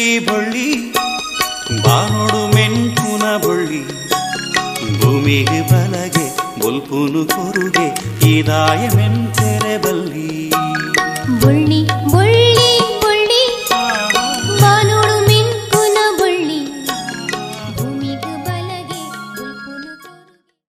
ಬೊಳ್ಳಿ ಬಾನೋಡು ಮೆಂಕುನ ಬೊಳ್ಳಿ ಭೂಮಿಗೆ ಬಲಗೆ ಬೊಲ್ಪುನು ಕೊರುಗೆ ಇದಾಯ ಮೆಂತೆರೆ ಬಲ್ಲಿ ಬೊಳ್ಳಿ ಬೊಳ್ಳಿ ಬೊಳ್ಳಿ ಬಾನೋಡು ಮೆಂಕುನ ಬೊಳ್ಳಿ ಭೂಮಿಗೆ ಬಲಗೆ ಬೊಲ್ಪುನು ಕೊರುಗೆ.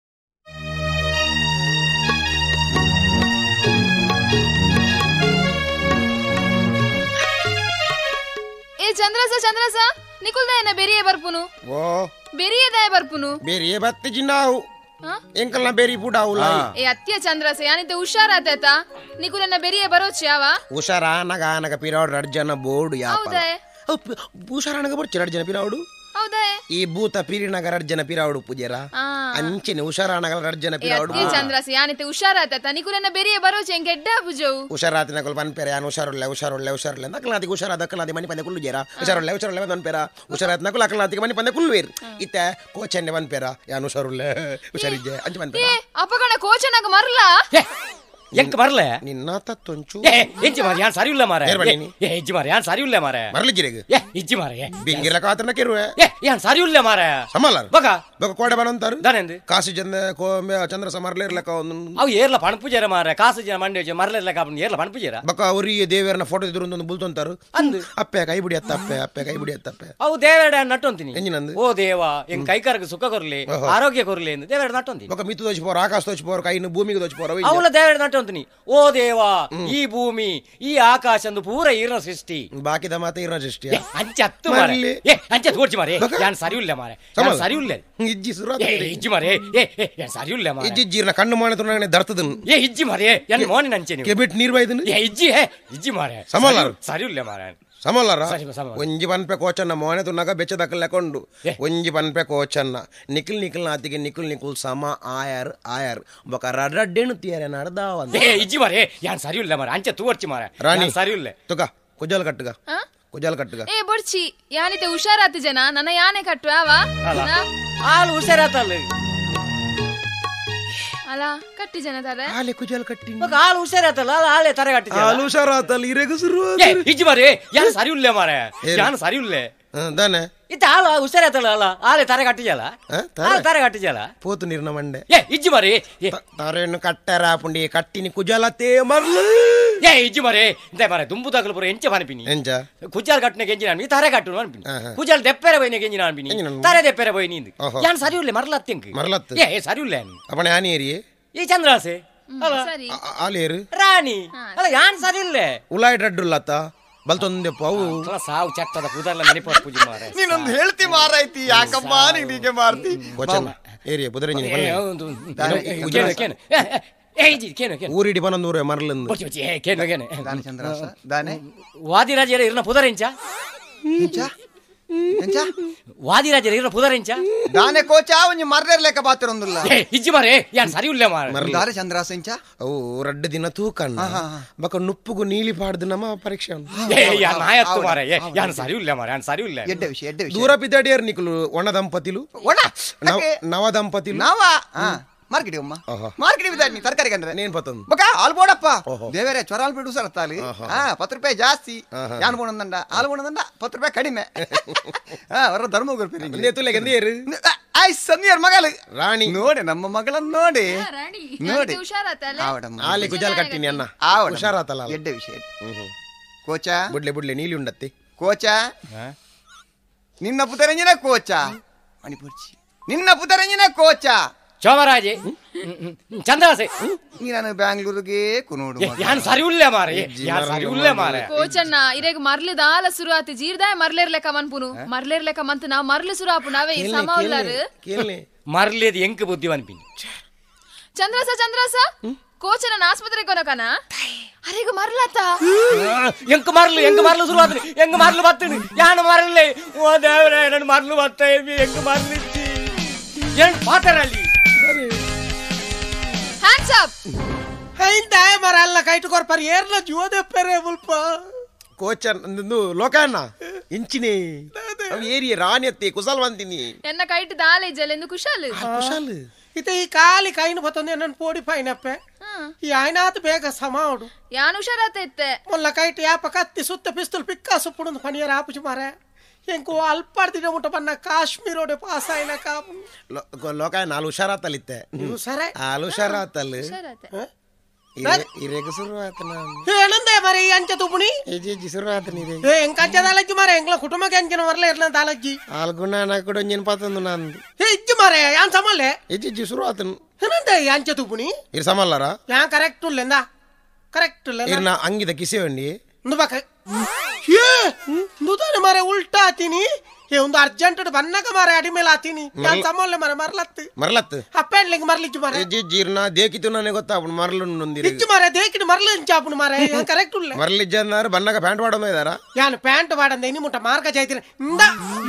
ಚಂದ್ರಸ ನಿಕುಲ್ದಾಯನ ಬೆರಿಯೇ ಬರ್ಪುನು ಓ ಬೆರಿಯದಾಯ ಬರ್ಪುನು ಬೇರೆ ಬತ್ತಿ ಜಿನ್ನಾವು ಎಂಕಲ್ನ ಬೇರಿ ಬುಡಾವು ಏ ಅತ್ಯ ಚಂದ್ರಸ ಯಾನಿತೆ ಹುಷಾರಾತ ನಿಕುಲನ್ನ ಬೆರಿಯೇ ಬರೋಚಿ ಯಾವ ಹುಷಾರ ನಗ ಪಿರಾವಡು ಅರ್ಜನ ಬೋರ್ಡು ಯಾಪ ಹೌದಾ ಹುಷಾರ ನಗ ಬರ್ಚಿ ಅರ್ಜನ ಪಿರಾವಡು ಹೌದಾ ಈ ಭೂತ ಪಿರಿನಗರ ಅರ್ಜನ ಪಿರಾವಡು ಪೂಜೆರ ಅಂಚಿನ ಹುಷಾರಾನಗರ ಅರ್ಜನ ಪಿರಾವಡು ಅತ್ಯ ಚಂದ್ರಸ ಯಾನಿತೆ ಹುಷಾರಾತ ನಿಕುಲನ್ನ ಬೆರಿಯೇ ಬರೋಚಿ ಹೆಂಗೆ ಎಡ್ಡ ಬುಜವು ಹುಷಾರಾತಿನ ಕೊಲ್ ಪನ್ಪೆರ ಯಾನು ಹುಷಾರುಳ್ಳೆ ನಕಲಾದಿ ಹುಷಾರಾದ ಅಕ್ಕಲಾದಿ ಮನಿ ಪಂದೆ ಕುಲ್ಲು ಜೇರ ಹುಷಾರುಳ್ಳೆ ಪನ್ಪೆರ ಹುಷಾರಾತ್ ನಕುಲ ಅಕ್ಕಲಾದಿಗೆ ಮನಿ ಪಂದೆ ಕುಲ್ವೇರ್ ಇತ್ತೆ ಕೋಚನ್ನೆ ಪನ್ಪೆರ ಯಾನು ಹುಷಾರಿದ್ದೆ ಅಂಚ ಪನ್ಪೆರ ಅಪಗಣ ಕೋಚನಾಗ ಮರ್ಲ ಎಂಕ್ ಬರ್ಲೆ ನಿನ್ನ ತತ್ತೊಂಚು ಹೆಜ್ಜಿ ಮಾರಿ ಯಾನ್ ಸರಿ ಇಲ್ಲ ಮಾರ ಹೆಜ್ಜಿ ಮಾರಿ ಯಾನ್ ಸರಿ ಇಲ್ಲ ಮಾರ ಮರಲಿಜಿರೆಗ್ ಹೆಜ್ಜಿ ಮಾರ ಬಿಂಗಿರ ಕಾತನ ಕೆರುವೆ ಯಾನ್ ಸರಿ ಇಲ್ಲ ಮಾರ ಸಮಲಾರ್ ಬಗ ಬಗ ಕೋಡೆ ಬನಂತಾರು ದಾನೆಂದು ಕಾಸಿ ಜನ ಚಂದ್ರ ಸಮರ್ಲೇರ್ಲಕ ಅವು ಏರ್ಲ ಪಣ ಪೂಜಾರ ಮಾರ ಕಾಸು ಜನ ಮಂಡಿ ಮರ್ಲೆರ್ಲಕ ಏರ್ಲ ಪಣ ಪೂಜಾರ ಬಕ ಅವರಿಗೆ ದೇವರನ್ನ ಫೋಟೋ ಇದ್ರು ಒಂದು ಬುಲ್ತೊಂತಾರು ಅಂದು ಅಪ್ಪೆ ಕೈ ಬಿಡಿ ಅತ್ತೆ ಕೈ ಬಿಡಿ ಅತ್ತಪ್ಪೆ ಅವು ದೇವರ ನಟ್ಟೊಂತೀನಿ ಎಂಜಿನಂದು ಓ ದೇವ ಹೆಂಗ್ ಕೈಕಾರಕ್ಕೆ ಸುಖ ಕೊರ್ಲಿ ಆರೋಗ್ಯ ಕೊರ್ಲಿ ಎಂದು ದೇವರ ನಟ್ಟೊಂತೀನಿ ಬಕ ಮಿತ್ತು ದೋಚಿಪೋರು ಆಕಾಶ ದೋಚಿಪೋರು ಕೈನು ಭೂಮಿಗೆ ದೋಚಿಪೋರು ಅವಳ ದೇವರ ನಟ್ಟೊಂತೀನಿ ಓ ದೇವ ಈ ಭೂಮಿ ಈ ಆಕಾಶ ಪೂರ ಈರ್ನ ಸೃಷ್ಟಿ ಬಾಕಿದ ಮಾತ ಇರೋ ಸೃಷ್ಟಿ ಅಂಚತ್ತು ಮಾರೆ ಅಂಚ ತೋರ್ಚಿ ಮಾರೆ ಯಾನ್ ಸರಿ ಇಲ್ಲ ಮಾರೆ ಸರಿ ಇಲ್ಲ ಇಜ್ಜಿ ಸುರ ಇಜ್ಜಿ ಮಾರೆ ಸರಿ ಇಲ್ಲ ಮಾರೆ ಇಜ್ಜಿರ್ನ ಕಣ್ಣು ಮಾಡ ದರ್ತದನ್ ಇಜ್ಜಿ ಮಾರೆ ಎನ್ ಮೋನಿ ನಂಚೆ ನೀವು ಕೆಬಿಟ್ ನೀರ್ ಬೈದನ್ ಇಜ್ಜಿ ಮಾರೆ ಸಮಲಾರು ಸರಿ ಇಲ್ಲ ಮಾರೆ ಸಮಲಾರ ಒಂಜಿ ಪನ್ಪೆ ಕೋಚನ್ನ ಮೋನೆ ತುನ್ನಗ ಬೆಚ್ಚದಕ್ಕಲೆಕೊಂಡು ಒಂಜಿ ಪನ್ಪೆ ಕೋಚನ್ನ ನಿಖಿಲ್ ನಾತಿಗೆ ನಿಖಿಲ್ ಸಮ ಆಯರ್ ಬೊಕ ರಡ್ಡೆನು ತೀಯರೆ ನಡ್ದಾವಂತ ಇಜ್ಜಿ ಮಾರೆ ಯಾನ್ ಸರಿ ಇಲ್ಲ ಮಾರೆ ಅಂಚೆ ತೂರ್ಚಿ ಮಾರೆ ರಾಣಿ ಸರಿ ಇಲ್ಲ ತುಕ ಕುಜಲ್ ಕಟ್ಟುಗ ಏ ಬೊಡ್ಚಿ ಯಾನಿತೆ ಹುಷಾರಾತ ಜನ ನನ್ನ ಯಾನೆ ಕಟ್ಟುವ ಹಾಲು ಹುಷಾರಾತಲ್ಲ ಅಲ್ಲ ಕಟ್ಟಿ ಜನ ತಾರೆ ಹಾಲೆ ಕುಜಲ್ ಕಟ್ಟಿ ಹಾಲು ಹುಷಾರಾತಲ್ಲ ಹಾಲೆ ತರ ಕಟ್ಟಿ ಹಾಲು ಹುಷಾರಾತಲ್ಲ ಇರೆಗ ಶುರು ಇಜ್ಜಿ ಮಾರೆ ಯಾನ್ ಸರಿ ಇಲ್ಲ ಮಾರೆ ಯಾನ್ ಸರಿ ಇಲ್ಲ ದಾನೆ ಇತ್ತ ಹಾಲು ಹುಷಾರಾತಲ್ಲ ಅಲ್ಲ ಹಾಲೆ ತರ ಕಟ್ಟಿಜಲ್ಲ ತರ ಕಟ್ಟಿಜಲ್ಲ ಪೋತು ನೀರ್ನ ಮಂಡೆ ಇಜ್ಜಿ ಮಾರೆ ತಾರೇನು ಕಟ್ಟರ ಪುಂಡಿ ಕಟ್ಟಿನಿ ಕುಜಲತೆ ಮರ್ಲು ಇಜ್ಜಿ ಮಾರೆ ಇಂತ ಮಾರೆ ದುಂಬು ತಗಲು ಪುರ ಎಂಚ ಪಾನಿಪಿನಿ ಎಂಚ ಕುಜಾಲ್ ಕಟ್ಟನೆ ಗೆಂಜಿ ನಾನು ತಾರೆ ಕಟ್ಟು ಅನ್ಪಿನಿ ಕುಜಾಲ್ ದೆಪ್ಪೆರೆ ಬೈನೆ ಗೆಂಜಿ ನಾನು ಅನ್ಪಿನಿ ತಾರೆ ದೆಪ್ಪೆರೆ ಬೈ ನೀಂದು ಯಾನ್ ಸರಿ ಇಲ್ಲ ಮರ್ಲತ್ತೆಂಕ್ ಮರ್ಲತ್ ಸರಿ ಇಲ್ಲ ಅಪ್ಪಣ ಯಾನಿ ಏರಿಯೇ ಈ ಚಂದ್ರಾಸೆ ಸರಿ ಆಲೇರು ರಾಣಿ ಅಲ್ಲ ಯಾನ್ ಸರಿ ಇಲ್ಲ ಉಲಾಯ್ ರಡ್ಡುಲ್ಲತ್ತ ಬಲ್ತೊಂದೆಪ್ಪ ಅವು ಸಾವು ಚಟ್ಟದ ಕುದರ್ಲ ಮಣಿಪುರ ಪೂಜೆ ಮಾರೆ ನೀನೊಂದು ಹೇಳ್ತಿ ಮಾರಾಯ್ತಿ ಯಾಕಮ್ಮ ನೀಗೆ ಮಾಡ್ತಿ ಕೋಚನ್ ಏರಿಯಾ ಬುದರಂಜಿನಿ ಊರಿಡಿ ಬನಂದೂರ ಮರಲಂದು ವಾದಿರಾಜರ ಇರ್ನ ಪುದರೆಂಚ ವಾದಿರಾಜರ ಇರ್ನ ಪುದರೆಂಚ ದಾನೆ ಕೋಚ ಒಂಜಿ ಮರ್ರೆರ್ಲೆಕ್ಕ ಬಾತಿರೊಂದುಲ್ಲ ಇಜ್ಜಿ ಮಾರೆ ಯಾನ್ ಸರಿ ಇಲ್ಲ ಮಾರೆ ದಾರೆ ಚಂದ್ರಾಸೆಂಚ ಅವು ರಡ್ಡ ದಿನ ತೂಕಣ್ಣ ಬಕ ನುಪ್ಪುಗು ನೀಲಿ ಪಾಡ್ದು ನಮ್ಮ ಪರೀಕ್ಷೆ ಯಾನ್ ನಾಯತ್ತು ಮಾರೆ ಯಾನ್ ಸರಿ ಇಲ್ಲ ಮಾರೆ ಯಾನ್ ಸರಿ ಇಲ್ಲ ಎಡ್ಡೆ ವಿಷಯ ದೂರ ಬಿದ್ದಾಡಿಯರ್ ನಿಕುಲು ಒಣ ದಂಪತಿಲು ನವ ದಂಪತಿಲು ನಾವ ಮಾರ್ಕೆಟ್ ಅಮ್ಮ ಮಾರ್ಕೆಟ್ ಬಿದ್ದಾಡಿ ತರಕಾರಿ ಕಂಡ್ರೆ ನೇನ್ ಪತ್ತೊಂದು ಬಕ ಹಾಲು ಬೋಡಪ್ಪ ದೇವರೇ ಚೊರಾಲ್ ಬಿಡು ಸರ್ ತಾಲಿ 10 ರೂಪಾಯಿ ಜಾಸ್ತಿ ಯಾನ್ ಬೋಣದಂಡ ಹಾಲು ಬೋಣದಂಡ 10 ರೂಪಾಯಿ ಕಡಿಮೆ ಅವರ ಧರ್ಮ ಸನ್ನಿಯರ್ ಮಗಳು ರಾಣಿ ನೋಡಿ ನಮ್ಮ ಮಗಳನ್ನ ನೋಡಿ ಆಲಿ ಕುಜಾಲ್ ಕಟ್ಟಿನಿ ಅನ್ನ ಹುಷಾರಾತಲ್ಲ ಎಡ್ಡೆ ವಿಷಯ ಕೋಚ ಬುಡ್ಲೆ ನೀಲಿ ಉಂಡತ್ತಿ ಕೋಚ ನಿನ್ನ ಪುತರಂಜಿನ ಕೋಚ ಮಣಿಪುರ್ಚಿ ನಿನ್ನ ಪುತರಂಜಿನ ಕೋಚ ಚೋಮರಾಜೆ ಚಂದ್ರಾಸೆ ನಾನು ಬ್ಯಾಂಗ್ಳೂರಿಗೆ ಕುನೋಡು ಯಾನ್ ಸರಿ ಉಳ್ಳೆ ಮಾರೆ ಯಾನ್ ಸರಿ ಉಳ್ಳೆ ಮಾರೆ ಕೋಚನ್ನ ಇರೆಗ್ ಮರ್ಲಿದ ಆಲ ಶುರುವಾತಿ ಜೀರ್ದಾಯ ಮರ್ಲೇರ್ಲೆಕ್ಕ ಮನ್ಪುನು ಮರ್ಲೇರ್ಲೆಕ್ಕ ಮಂತು ನಾ ಮರ್ಲಿ ಶುರುವಾಪು ನಾವೇ ಸಮ ಉಳ್ಳಾರು ಮರ್ಲೇದ್ ಎಂಕ್ ಬುದ್ಧಿ ಅನ್ಪಿನಿ ಚಂದ್ರಸ ಕೋಚನ ಆಸ್ಪತ್ರೆಗೆ ಕೊನಕನ ಅರೆಗ ಮರ್ಲಾತ ಎಂಕ್ ಮರ್ಲು ಶುರುವಾತ ಎಂಕ್ ಮರ್ಲು ಬತ್ತನಿ ಯಾನ್ ಮರ್ಲೆ ಓ ದೇವರೇ ನನ್ ಮರ್ಲು ಬತ್ತ ಎಂಕ್ ಮರ್ಲಿಚ್ಚಿ ಏನ್ ಪಾತರಲ್ಲಿ ಹ್ಯಾಂಡ್ಸ್ ಅಪ್ ಹೈಂದಾಯ ಮರಲ್ಲ ಕೈಟು ಕೊರ್ಪರ್ ಏರ್ಲ ಜೋದೆಪ್ಪರೆ ಮುಲ್ಪ ಕೋಚನ್ ಲೋಕಣ್ಣ ಇಂಚಿನೇ ಏರಿಯ ರಾಣಿಯತ್ತೆ ಕುಶಲ್ವಂತಿನಿ ಎನ್ನ ಕೈಟ್ ದಾಲೇಜಲೆಂದು ಕುಶಲ್ ಇತ್ತೆ ಈ ಕಾಲಿ ಕೈನು ಬತ್ತೊಂದು ನನ್ನ ಪೋಡಿ ಪೈನಪ್ಪೆ ಈ ಆಯ್ನಾತ್ ಬೇಗ ಸಮಾವಡು ಯಾನ್ ಹುಷಾರಾತ ಇತ್ತೆ ಮೊಲ್ಲ ಕೈಟ್ ಯಾಪ ಕತ್ತಿ ಸುತ್ತ ಪಿಸ್ತೂಲ್ ಪಿಕ್ಕ ಸುಪ್ಪುಡು ಪಣಿಯರ ಆಪುಜು ಮಾರೆ ಎಂಕು ಅಲ್ಪಾಡ್ದಿನ ಮುಟ್ಟ ಬನ್ನ ಕಾಶ್ಮೀರೋಡೆ ಪಾಸ್ ಆಯ್ನ ಕಾಪು ಲೋಕಾಯ ನಾಲ್ ಹುಷಾರಾತಲ್ಲಿತ್ತೆ ನೀವು ಸರೆ ಹಾಲು ಹುಷಾರಾತಲ್ ಹುಷಾರಾತೆ. ಇರೇಗ ಶುರುವಾತನ ಏನಂದೆ ಮರೆ ಈ ಅಂಚೆ ತುಪುಣಿ ಇಜ್ಜಿ ಶುರುವಾತನ ಇರೇ ಎಂಕ ಅಂಚೆ ದಾಲಜ್ಜಿ ಮಾರೆ ಎಂಗ್ಲ ಕುಟುಂಬಕ್ಕೆ ಅಂಚಿನ ಮರಲೆ ಇರ್ಲ ದಾಲಜ್ಜಿ ಆಲ್ಗುಣ ನಾಕುಡ ಒಂಜಿನ ಪಾತಂದು ನಂದು ಇಜ್ಜಿ ಮಾರೆ ಯಾನ್ ಸಮಲ್ಲೆ ಇಜ್ಜಿ ಶುರುವಾತನು ಏನಂದೆ ಈ ಅಂಚೆ ತುಪುಣಿ ಇರ್ ಸಮಲ್ಲಾರ ಯಾನ್ ಕರೆಕ್ಟ್ ಉಲ್ಲೆಂದ ಕರೆಕ್ಟ್ ಉಲ್ಲೆಂದ ಇರ್ನ ಅಂಗಿದ ಕಿಸೆ ಬಂಡಿ ನುಬಕ ಏ ನುದಾನೆ ಮಾರೆ ಉಲ್ಟಾ ಆತೀನಿ ಏ ಒಂದು ಅರ್ಜೆಂಟ್ ಬನ್ನಕ ಮಾರೆ ಅಡಿ ಮೇಲೆ ಆತೀನಿ ಯಾನ್ ಸಮಲ್ಲೆ ಮಾರೆ ಮರ್ಲತ್ತು ಮರಲತ್ತು ಅಪ್ಪೆಂಡ್ಲಿಂಗ್ ಮರ್ಲಿಜ್ಜು ಮಾರೆ ಇಜ್ಜಿ ಜೀರ್ನ ದೇಕಿತು ನನಗೆ ಗೊತ್ತಾಪುಡು ಮರಲು ನೊಂದಿರಿ ಇಜ್ಜು ಮಾರೆ ದೇಕಿನ ಮರ್ಲು ಚಾಪುನು ಮಾರೆ ಯಾನ್ ಕರೆಕ್ಟ್ ಉಲ್ಲೆ ಮರಲಿಜ್ಜನ್ನಾರು ಬಣ್ಣಗ ಪ್ಯಾಂಟ್ ವಾಡೋದು ಇದಾರ ಯಾನ್ ಪ್ಯಾಂಟ್ ವಾಡಂದ ಇನಿ ಮುಟ್ಟ ಮಾರ್ಗ ಜಾಯ್ತೀನಿ ಇಂದ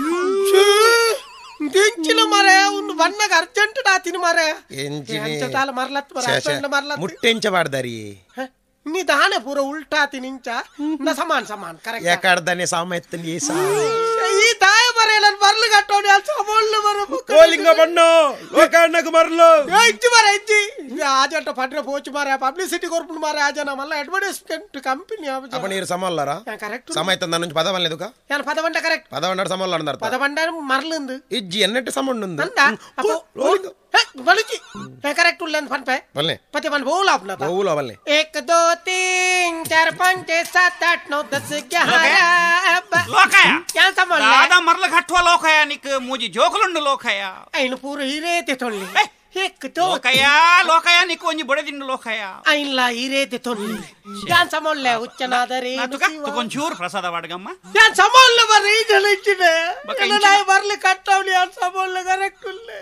ದಿಂಚಿನ ಮಾರೆ ಒಂದು ಬನ್ನಗ ಅರ್ಜೆಂಟ್ ಆತೀನಿ ಮಾರೆ ಎಂಚಿನಿ ತಾಲ ಮರ್ಲತ್ತು ಮಾರೆ ಅಪ್ಪೆಂಡ್ ಮರ್ಲತ್ತು ಮುಟ್ಟೆಂಚ ಬಾಡ್ದಾರಿ ನೀ ದಾನೆ ಪೂರ ಉಲ್ಟಾ ಆತೀನಿ ಇಂಚ ನ ಸಮಾನ್ ಸಮಾನ್ ಕರೆಕ್ಟ್ ಯಾಕಾಡ್ದಾನೆ ಸಾಮ ಎತ್ತನಿ ಈ ಸಾ ಈ ದಾಯ ಮರೆ ನಾನು ಮರ್ಲು ಕಟ್ಟೋಡಿ ಅಲ್ಲಿ ಸಮೋಳ್ಳು ಮರ ಕೋಲಿಂಗ ಬಣ್ಣು ಲೋಕಾಣ್ಣಗ ಮರಲು ಇಜ್ಜಿ ಮಾರೆ ಇಜ್ಜಿ ಆಜಂಟ ಪಟ್ರೆ ಪೋಚು ಮಾರೆ ಪಬ್ಲಿಸಿಟಿ ಕೊರ್ಪುಂಡು ಮಾರೆ ಆಜನ ಮಲ್ಲ ಅಡ್ವರ್ಟೈಸ್ಮೆಂಟ್ ಕಂಪನಿ ಅಪ್ಪ ನೀರು ಸಮಲ್ಲರ ಕರೆಕ್ಟ್ ಸಮ ಎತ್ತ ನನ್ನ ಪದ ಬಲ್ಲೆದುಕ ಯಾನ್ ಪದವಂಡ ಕರೆಕ್ಟ್ ಪದವಣ್ಣಾಡು ಸಮಲ್ಲ ಅರ್ಥ ಪದವಂಡ ಮರ್ಲುಂದು ಇಜ್ಜಿ ಎನ್ನೆಟ್ಟು ಸಮಣ್ಣುಂದು ಅಂದ ಅಪ್ಪ ಬಲುಚಿ ಕರೆಕ್ಟ್ ಉಲ್ಲೆಂದು ಫನ್ಪೆ ಬಲ್ಲೆ ಪತಿ ಮನ್ ಬೋಲ ಅಪ್ನ ಬಹುಲ ಬಲ್ಲೆ 1 2 3 4 5 6 7 8 9 10 11 ಲೋಕಯ ಯಾನ್ ಸಮಲ್ಲ ದಾದ ಮರ್ಲ ಕಟ್ಟುವ ಲೋಕಯ ನಿಕ್ ಮೂಜಿ ಜೋಕುಲುಂಡು ಲೋಕಯ ಐನು ಪೂರ ಹಿರೇತೆ ತೊಳ್ಳಿ 1 2 ಲೋಕಯ ಲೋಕಯ ನಿಕ್ ಒಂಜಿ ಬಡದಿಂಡು ಲೋಕಯ ಐನ್ಲ ಹಿರೇತೆ ತೊಳ್ಳಿ ಯಾನ್ ಸಮಲ್ಲ ಹುಚ್ಚನಾದರೆ ಒಂಚೂರು ಪ್ರಸಾದ ವಾಡ್ಗಮ್ಮ ಯಾನ್ ಸಮಲ್ಲ ಬರ್ರಿ ಈ ಜನ ಇಚ್ಚಿದೆ ನಾಯಿ ಬರ್ಲಿ ಕಟ್ಟವಳಿ ಯಾನ್ ಸಮಲ್ಲ ಕರೆಕ್ಟ್ ಉಲ್ಲೆ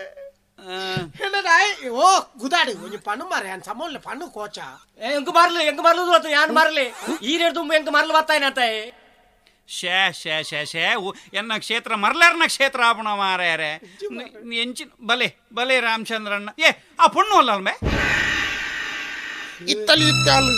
ಓ ಗುದಾಡಿ ಒಂಜಿ ಪಣ್ಣು ಮಾರೆ ಯಾನ್ ಸಮಲ್ಲ ಪಣ್ಣು ಕೋಚ ಎಂಕ ಮಾರ್ಲು ಯಾನ್ ಮಾರ್ಲಿ ಈ ರೇಟ್ ತುಂಬ ಎಂಕ ಮಾರ್ಲು ಬತ್ತಾಯ್ನಂತ ಶೇ ಶೇ ಶೇ ಶೇ ಎನ್ನ ಕ್ಷೇತ್ರ ಮರ್ಲಾರ್ನ ಕ್ಷೇತ್ರ ಆಪಣ ಮಾರ್ಯಾರೆ ಎಂಚಿನ ಬಲೆ ಬಲೆ ರಾಮಚಂದ್ರಣ್ಣ ಏ ಆ ಪುಣ್ಣು ಅಲ್ಲ ಅಲ್ಮೆ ಇತ್ತಲಿ ಇತ್ತಾಲು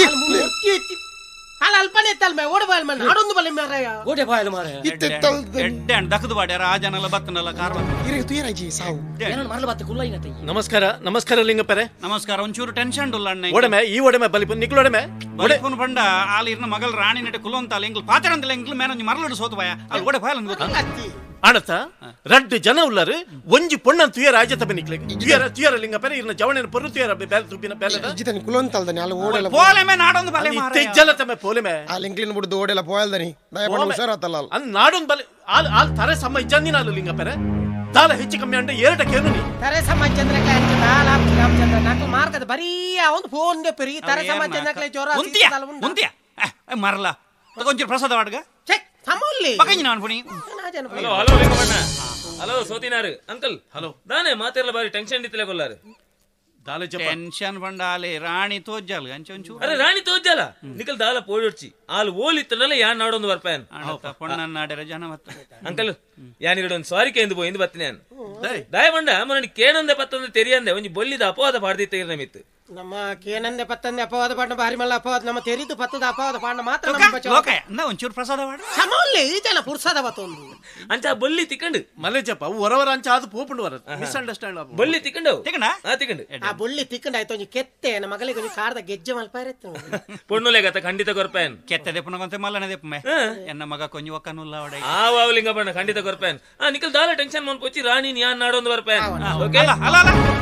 ಅಲ್ಲ ಅಲ್ಪನೆ ಎತ್ತಲ್ಮೆ ಓಡಬಾಯಲ್ ಮೇಲೆ ನಾಡೊಂದು ಬಲೆ ಮಾರಾಯ ಗೋಡೆ ಬಾಯಲು ಮಾರೆ ಇತ್ತಿತ್ತಲ್ ಎಡ್ಡೆ ದಕ್ಕದು ಬಾಡ್ಯಾರ ಆ ಜನಲ್ಲ ಬತ್ತನಲ್ಲ ಕಾರ್ ಇರೇ ತುಯರಾಜಿ ಸಾವು ಏನೋ ಮಾರ್ಲು ಬತ್ತ ಕುಲ್ಲೈನತ ನಮಸ್ಕಾರ ಲಿಂಗಪ್ಪರೆ ನಮಸ್ಕಾರ ಒಂಚೂರು ಟೆನ್ಷನ್ ಉಲ್ಲ ಒಡಮೆ ಈ ಒಡಮೆ ಬಲಿಪು ನಿಕ್ಲೊಡಮೆ ಬಲಿಪುನ್ ಬಂಡ ಆಲ್ ಇರ್ನ ಮಗಲ್ ರಾಣಿ ನಡೆ ಕುಲಂತಾಲ ಎಂಗ್ಲು ಪಾತರಂತಲ ಎಂಗ್ಲು ಮೇನೊಂಜಿ ಮರಲಡು ಸೋತು ಬಾಯ ಅಲ್ಲಿ ಓಡೆ ಬಾಯಲ್ ಗೊತ್ತು ಆಡತ್ತ ರಡ್ಡು ಜನ ಉಳ್ಳರು ಒಂಜಿ ಪೊಣ್ಣನ್ ತುಯರ ಆಜ ತಬೆ ನಿಕ್ಲೆಗೆ ತುಯರ ಲಿಂಗಪ್ಪರೆ ಇರ್ನ ಜವಣನ ಪೊರು ತುಯರ ಬೇಲೆ ತುಪ್ಪಿನ ಬೇಲೆ ಇಜ್ಜಿತನಿ ಕುಲಂತಲ್ದನಿ ಅಲ್ಲಿ ಓಡೆಲ್ಲ ಪೋಲೆಮೆ ನಾಡೊಂದು ಬಲೆ ಮಾರಾಯ ತೆಜ್ಜಲ ತಮೆ ಪೋಲೆಮೆ ಆ ಲಿಂಕ್ಲಿನ್ ಬಿಡ್ದು ಓಡೆಲ್ಲ ಪೋಯಲ್ದನಿ ದಯಪಡ ಹುಷಾರಾತಲ್ಲ ಅನ್ ನಾಡೊಂದು ಬಲೆ ಆಲ್ ತರೆ ಸಮ ಇಜ್ಜಂದಿನ ಅಲ್ಲ ಲಿಂಗಪ್ಪರೆ ದಾಲ ಹೆಚ್ಚು ಕಮ್ಮಿ ಅಂಡೆ ಎರಡ ಕೇನು ನೀ ತರೆ ಸಮಾಜಂದ್ರಕ್ಕೆ ಅಂಚ ದಾಲ ರಾಮಚಂದ್ರ ನಾಕು ಮಾರ್ಕದ ಬರೀ ಒಂದು ಫೋನ್ ದೆ ಪೆರಿ ತರೆ ಸಮಾಜಂದ್ರಕ್ಕೆ ಜೋರ ಉಂತಿಯ ಮರಲ ಒಂಚೂರು ಪ್ರಸಾದ ವಾಡ್ಗ ಚೆಕ್ ಸಮಲ್ಲಿ ಪಕಂಜಿ ನಾನು ಪುಣಿ ಹಲೋ ಲಿಂಗಮಣ್ಣ ಹಲೋ ಸೋತಿನಾರು ಅಂಕಲ್ ಹಲೋ ದಾನೆ ಮಾತೆಲ್ಲ ಬಾರಿ ಟೆನ್ಷನ್ ಇತ್ತಲೆ ಕೊಲ್ಲಾರು ಟೆನ್ಷನ್ ಬಂಡಾಲೆ ರಾಣಿ ತೋಜ್ಜಲ್ ಅಂಚ ಒಂಚೂರು ಅರೆ ರಾಣಿ ತೋಜ್ಜಲ ನಿಕಲ್ ದಾಲ ಪೋಡೊಡ್ಚಿ ಆಲ್ ಓಲಿತ್ತನಲ್ಲ ಯಾನ್ ನಾಡೊಂದು ಬರ್ಪಾಯನ್ ಪೊಣ್ಣನ್ ನಾಡೆರ ಜನ ಮತ್ತ ಅಂಕಲ್ ಯಾನಿರಡೊಂದು ಸಾರಿಕೆ ಎಂದು ಪೋಯಿಂದು ಬತ್ತಿನ ದಾಯ ಬಂಡ ಮನ ಕೇನಂದೆ ಪತ್ತಂದೆ ತೆರಿಯಂದೆ ಒಂಜಿ ಬೊಲ್ಲಿದ ಅಪವಾದ ಪಾಡ್ದಿತ್ತ ಇರ್ನಮಿತ್ತು ನಮ್ಮ ಕೇನಂದೆ ಪತ್ತಂದೆ ಅಪವಾದ ಪಾಂಡ ಬಾರಿ ಮಲ್ಲ ಅಪವಾದ ನಮ್ಮ ತೆರಿದು ಪತ್ತದ ಅಪವಾದ ಪಾಂಡ ಮಾತ್ರ ಲೋಕಯ ಒಂಚೂರು ಪ್ರಸಾದ ವಾಡ ಸಮಲ್ಲಿ ಈ ಜನ ಪುರ್ಸದ ಬತ್ತೊಂದು ಅಂಚ ಬೊಲ್ಲಿ ತಿಕ್ಕಂಡು ಮಲ್ಲೆಜಪ್ಪ ಹೊರವರ ಅಂಚ ಅದು ಪೋಪುಂಡು ವರ ಮಿಸ್ಅಂಡರ್ಸ್ಟ್ಯಾಂಡ್ ಬೊಲ್ಲಿ ತಿಕ್ಕಂಡು ತಿಕ್ಕಣ ತಿಕ್ಕಂಡು ಆ ಬುಳ್ಳಿ ತಿಕ್ಕಂಡ ಆಯ್ತು ಒಂಜಿ ಕೆತ್ತೆ ನಮ್ಮ ಮಗಳಿಗೆ ಒಂಜಿ ಕಾಡ್ದ ಗೆಜ್ಜೆ ಮಲ್ಪ ಇರತ್ತೆ ಪೊಣ್ಣುಲೆಗತ್ತ ಖಂಡಿತ ಕೊರ್ಪಾಯನ್ ಕೆತ್ತದೆ ಪುನಗೊಂತೆ ಮಲ್ಲನೆ ದೆಪ್ಪಮೆ ಎನ್ನ ಮಗ ಕೊಂಜಿ ಒಕ್ಕನುಲ್ಲ ಅವಡೆ ಆವ ಲಿಂಗಪ್ಪಣ್ಣ ಖಂಡಿತ ಕೊರ್ಪಾಯನ್ ನಿಕಲ್ ದಾಲ ಟೆನ್ಷನ್ ಮಾಡ್ಕೊಚ್ಚಿ ರಾಣಿ ಯಾನ್ ನಾಡೊಂದು ಬರ್ಪಾಯನ್ ಓಕೆ ಅಲ್ಲ ಅಲ್ಲ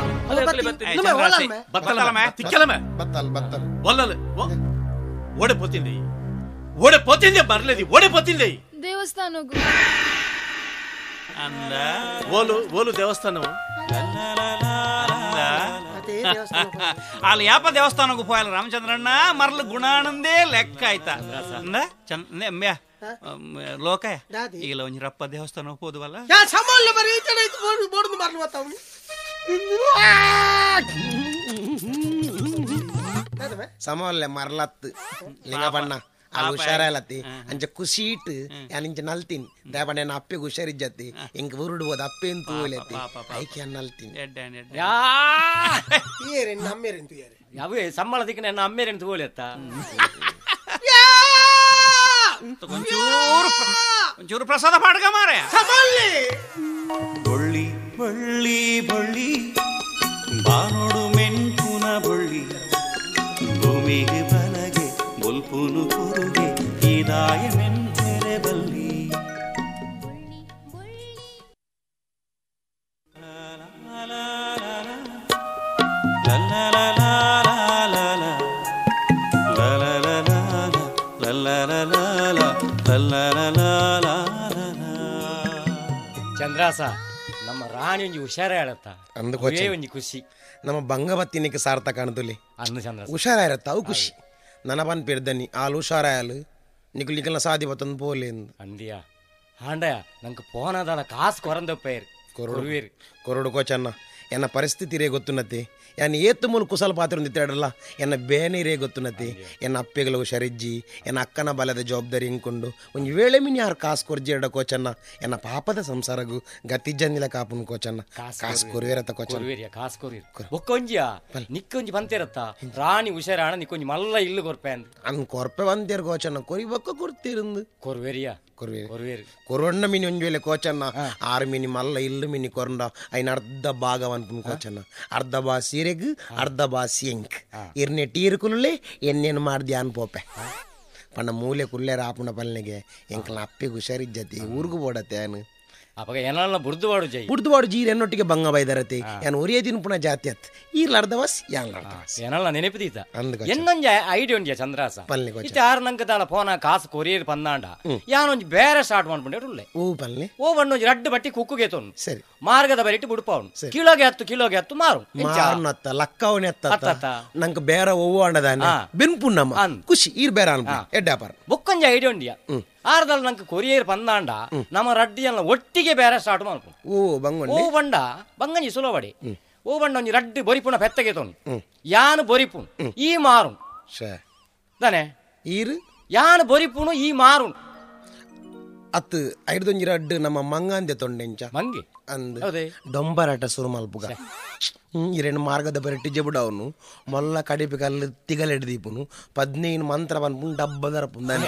బత్తల్ వల్లలు ఓడిపోతుంది బర్లేది ఓడిపోతుంది ದೇವಸ್ಥಾನ ಅಂದ ಓಲು ದೇವಸ್ಥಾನವು ಅಲ್ಲಿ ಯಾಪ ದೇವಸ್ಥಾನಕ್ಕೂ పోయాలి ರಾಮಚಂದ್ರಣ್ಣ ಮರ್ಲು ಗುಣಾನಂದೇ ಲೆಕ್ಕ ಆಯ್ತಾ ಅಂದ ಚಂದ ಲೋಕಯ ಈಗಲ ಒಂಜಿ ರಪ್ಪ ದೇವಸ್ಥಾನ ಹೋದುವಲ್ಲ ಸಮಲ್ಲ ಬರೀ ಬೋರ್ದು ಮರ್ಲು ಬತ್ತಾವು ಸಮಲ್ಲ ಮರ್ಲತ್ ಲಿಂಗಪಣ್ಣ ಅದು ಹುಷಾರಲ್ಲತ್ತಿ ಅಂಚ ಖುಷೀಟ್ ಯಾನಿಂಚ ನಲ್ತೀನಿ ದಯಪಣ್ಣ ನಾನು ಅಪ್ಪೆಗೆ ಹುಷಾರಿಜ್ಜತ್ತಿ ಇಂಕ ಉರುಡ್ಬೋದು ಅಪ್ಪೆ ಅಂತ ತೂಲೆತ್ತಿ ಐಕೆ ನಲ್ತೀನಿ ಅಮ್ಮೇರೆಂತು ಯಾವೇ ಸಂಬಳ ದಿಕ್ಕ ನನ್ನ ಅಮ್ಮೇರೆಂತು ತಗೋಲೆತ್ತ ಒಂಚೂರು ಪ್ರಸಾದ ಪಾಡ್ಗ ಮಾರೆ ಬೊಳ್ಳಿ ಬಳ್ಳಿ ಬಳ್ಳಿ ಬಾನೋಡು ಮೆಂಕುನ ಬೊಳ್ಳಿ ಭೂಮಿಗೆ ಬಲಗೆ ಬೊಲ್ಪುನು ಕೊರುಗೆ ಇದಾಯ ಮೆಂತೆರೆ ಬಲ್ಲಿ ಚಂದ್ರಾಸ ನಮ್ಮ ರಾಣಿ ಒಂಜಿ ಹುಷಾರೇ ಹೇಳತ್ತ ಅಂದ್ಕೋಚೆ ಒಂಜಿ ಖುಷಿ ನಮ್ಮ ಬಂಗಬತ್ತಿನಿಕ್ಕೆ ಸಾರ್ಥಕ ಕಾಣ್ತುಲಿ ಅಂದು ಚಂದ್ರಾಸ ಹುಷಾರಾಯಿರತ್ತ ಅವು ಖುಷಿ ನನ್ನ ಪನ್ ಪೇರ್ದನಿ ಆಲು ಹುಷಾರಾಯಲು ನಿಖಲ್ ನಿಖಲ್ನ ಸಾದಿ ಬತ್ತೊಂದು ಪೋಲೆ ಅಂದಿಯಾ ಹಾಂಡಯ ನಂಗೆ ಪೋನದಾಲ ಕಾಸು ಕೊರಂದಪ್ಪೇರು ಕೊರುವೇರು ಕೊರಡು ಕೋಚನ್ನ ಎನ್ನ ಪರಿಸ್ಥಿತಿ ರೇ ಗೊತ್ತುನತ್ತೆ ಎನ್ನ ಏತ್ತು ಮೂಲ ಕುಸಲ ಪಾತ್ರ ಹೊಂದಿತ್ತಾಡಲ್ಲ ಎನ್ನ ಬೇನೆ ರೇ ಗೊತ್ತುನತ್ತೆ ಎನ್ನ ಅಪ್ಪೆಗಳು ಹುಷಾರಿಜ್ಜಿ ಎನ್ನ ಅಕ್ಕನ ಬಲದ ಜವಾಬ್ದಾರಿ ಹಿಂಕೊಂಡು ಒಂದು ವೇಳೆ ಮಿನಿ ಯಾರು ಕಾಸು ಕೊರ್ಜಿ ಎರಡ ಕೋಚನ್ನ ಎನ್ನ ಪಾಪದ ಸಂಸಾರಗೂ ಗತಿಜ್ಜಂದಿಲ್ಲ ಕಾಪುನ್ ಕೋಚನ್ನ ಕಾಸು ಕೊರುವೇರತ್ತ ಕೋಚನ್ನ ಕಾಸು ಕೊರುವೇರು ಒಕ್ಕೊಂಜಿಯಾ ನಿಕ್ಕೊಂಜಿ ಬಂತಿರತ್ತ ರಾಣಿ ಹುಷಾರಾಣ ನಿಕ್ಕೊಂಜಿ ಮಲ್ಲ ಇಲ್ಲು ಕೊರ್ಪೆ ಅಂದ್ ಅನ್ ಕೊರ್ಪೆ ಬಂತೇರು ಕೋಚನ್ನ ಕೊರಿಬಕ್ಕ ಕೊರ್ತಿರಂದು ಕೊರುವೇರಿಯಾ ಕೊರುವೇರು ಕೊರೊಂಡ ಮಿನಿ ಒಂಜು ವೇಳೆ ಕೋಚನ್ನ 6 ಮಿನಿ ಮಲ್ಲ ಇಲ್ಲು ಮಿನಿ ಕೊರಂಡ ಐನ ಅರ್ಧ ಭಾಗವನ್ಪುನ್ ಕೋಚನ್ನ ಅರ್ಧ ಬಾ ಸೀರೆಗ್ ಅರ್ಧ ಬಾ ಸಿಂಕ್ ಇರ್ನೆ ಟೀರ್ ಕುಲ್ಲೆ ಎನ್ನೇನು ಮಾಡ್ದಿ ಅನ್ಪೋಪೆ ಪಂಡ ಮೂಲೆ ಕುಲ್ಲೆ ರಾಪುಣ ಪಲ್ನೆಗೆ ಎಂಕಲ್ನ ಅಪ್ಪಿಗೆ ಹುಷಾರಿಜ್ಜತಿ ಊರ್ಗು ಬೋಡತ್ತೆ ಅನು ಅವಾಗ ಏನಲ್ಲ ಬುರ್ದುವಾಡು ಜೈ ಬುಡ್ದುವಾಡು ಜೀರ್ ಎನ್ನೊಟ್ಟಿಗೆ ಬಂಗ ಬೈದರತೆ ಯಾನು ಒರಿಯ ದಿನ ಪುನಃ ಜಾತಿ ಅತ್ ಈರ್ಲ ಅರ್ಧ ಬಸ್ ಯಾನ್ ಏನಲ್ಲ ನೆನಪಿದೀತ ಎನ್ನೊಂಜ ಐಡಿಯಾ ಒಂಜ ಚಂದ್ರಾಸ ಇತ್ತೆ ಆರು ನಂಗೆ ತಾಳ ಫೋನ ಕಾಸು ಕೊರಿಯರ್ ಪಂದಾಂಡ ಯಾನೊಂಜಿ ಬೇರೆ ಸ್ಟಾರ್ಟ್ ಮಾಡ್ಕೊಂಡೆ ಉಳ್ಳೆ ಓ ಪಲ್ಲೆ ಓ ಬಣ್ಣೊಂಜಿ ರಡ್ಡು ಬಟ್ಟಿ ಕುಕ್ಕುಗೆ ತೊಂದು ಸರಿ ಮಾರ್ಗದ ಬರಿಟ್ಟು ಬುಡ್ಪವನು ಕಿಲೋಗೆ ಹತ್ತು ಮಾರು ಮಾರುನತ್ತ ಲಕ್ಕವನೆ ಅತ್ತ ನಂಗೆ ಬೇರೆ ಒವ್ವು ಅಂಡದಾನೆ ಬೆನ್ಪುಣ್ಣಮ್ಮ ಖುಷಿ ಈರ್ ಬೇರೆ ಅನ್ಪ ಎಡ್ಡಾಪಾರ ಬೊಕ್ಕೊಂಜ ಐಡಿಯಾ ಉಂಡಿಯಾ ಆರ್ದಲ್ಲಿ ನಂಗೆ ಕೊರಿಯರ್ ಪಂದಾಂಡ ನಮ್ಮ ರಡ್ಡಿಯನ್ನ ಒಟ್ಟಿಗೆ ಬೇರೆ ಸ್ಟಾರ್ಟ್ ಮಾಡ್ಕೊಂಡು ಓ ಬಂಡ ಬಂಗಂಜಿ ಸುಲಭಡಿ ಓ ಬಂಡ ಒಂಜಿ ರಡ್ಡಿ ಬೊರಿಪುಣ ಪೆತ್ತಗೆ ತೊಂದು ಯಾನು ಬೊರಿಪುಣ್ ಈ ಮಾರುಣ್ ತಾನೆ ಈರು ಯಾನು ಬೊರಿಪುಣು ಈ ಮಾರುಣ್ ಅತ್ತು ಐಡ್ದೊಂಜಿ ರಡ್ಡು ನಮ್ಮ ಮಂಗಂದೆ ತೊಂಡೆಂಚ ಮಂಗಿ ಅಂದ್ ಡೊಂಬರಾಟ ಸುರು ಮಲ್ಪುಗ ಇರೇನು ಮಾರ್ಗದ ಬರಟ್ಟಿಜೆ ಬಿಡವನು ಮೊಲ್ಲ ಕಡಿಪಿ ಕಲ್ಲು ತಿಗಲೆಡ್ದೀಪುನು 15 ಮಂತ್ರ ಬಂದ್ಪುಂಡು ಡಬ್ಬದರ ಪುಂದಾನೆ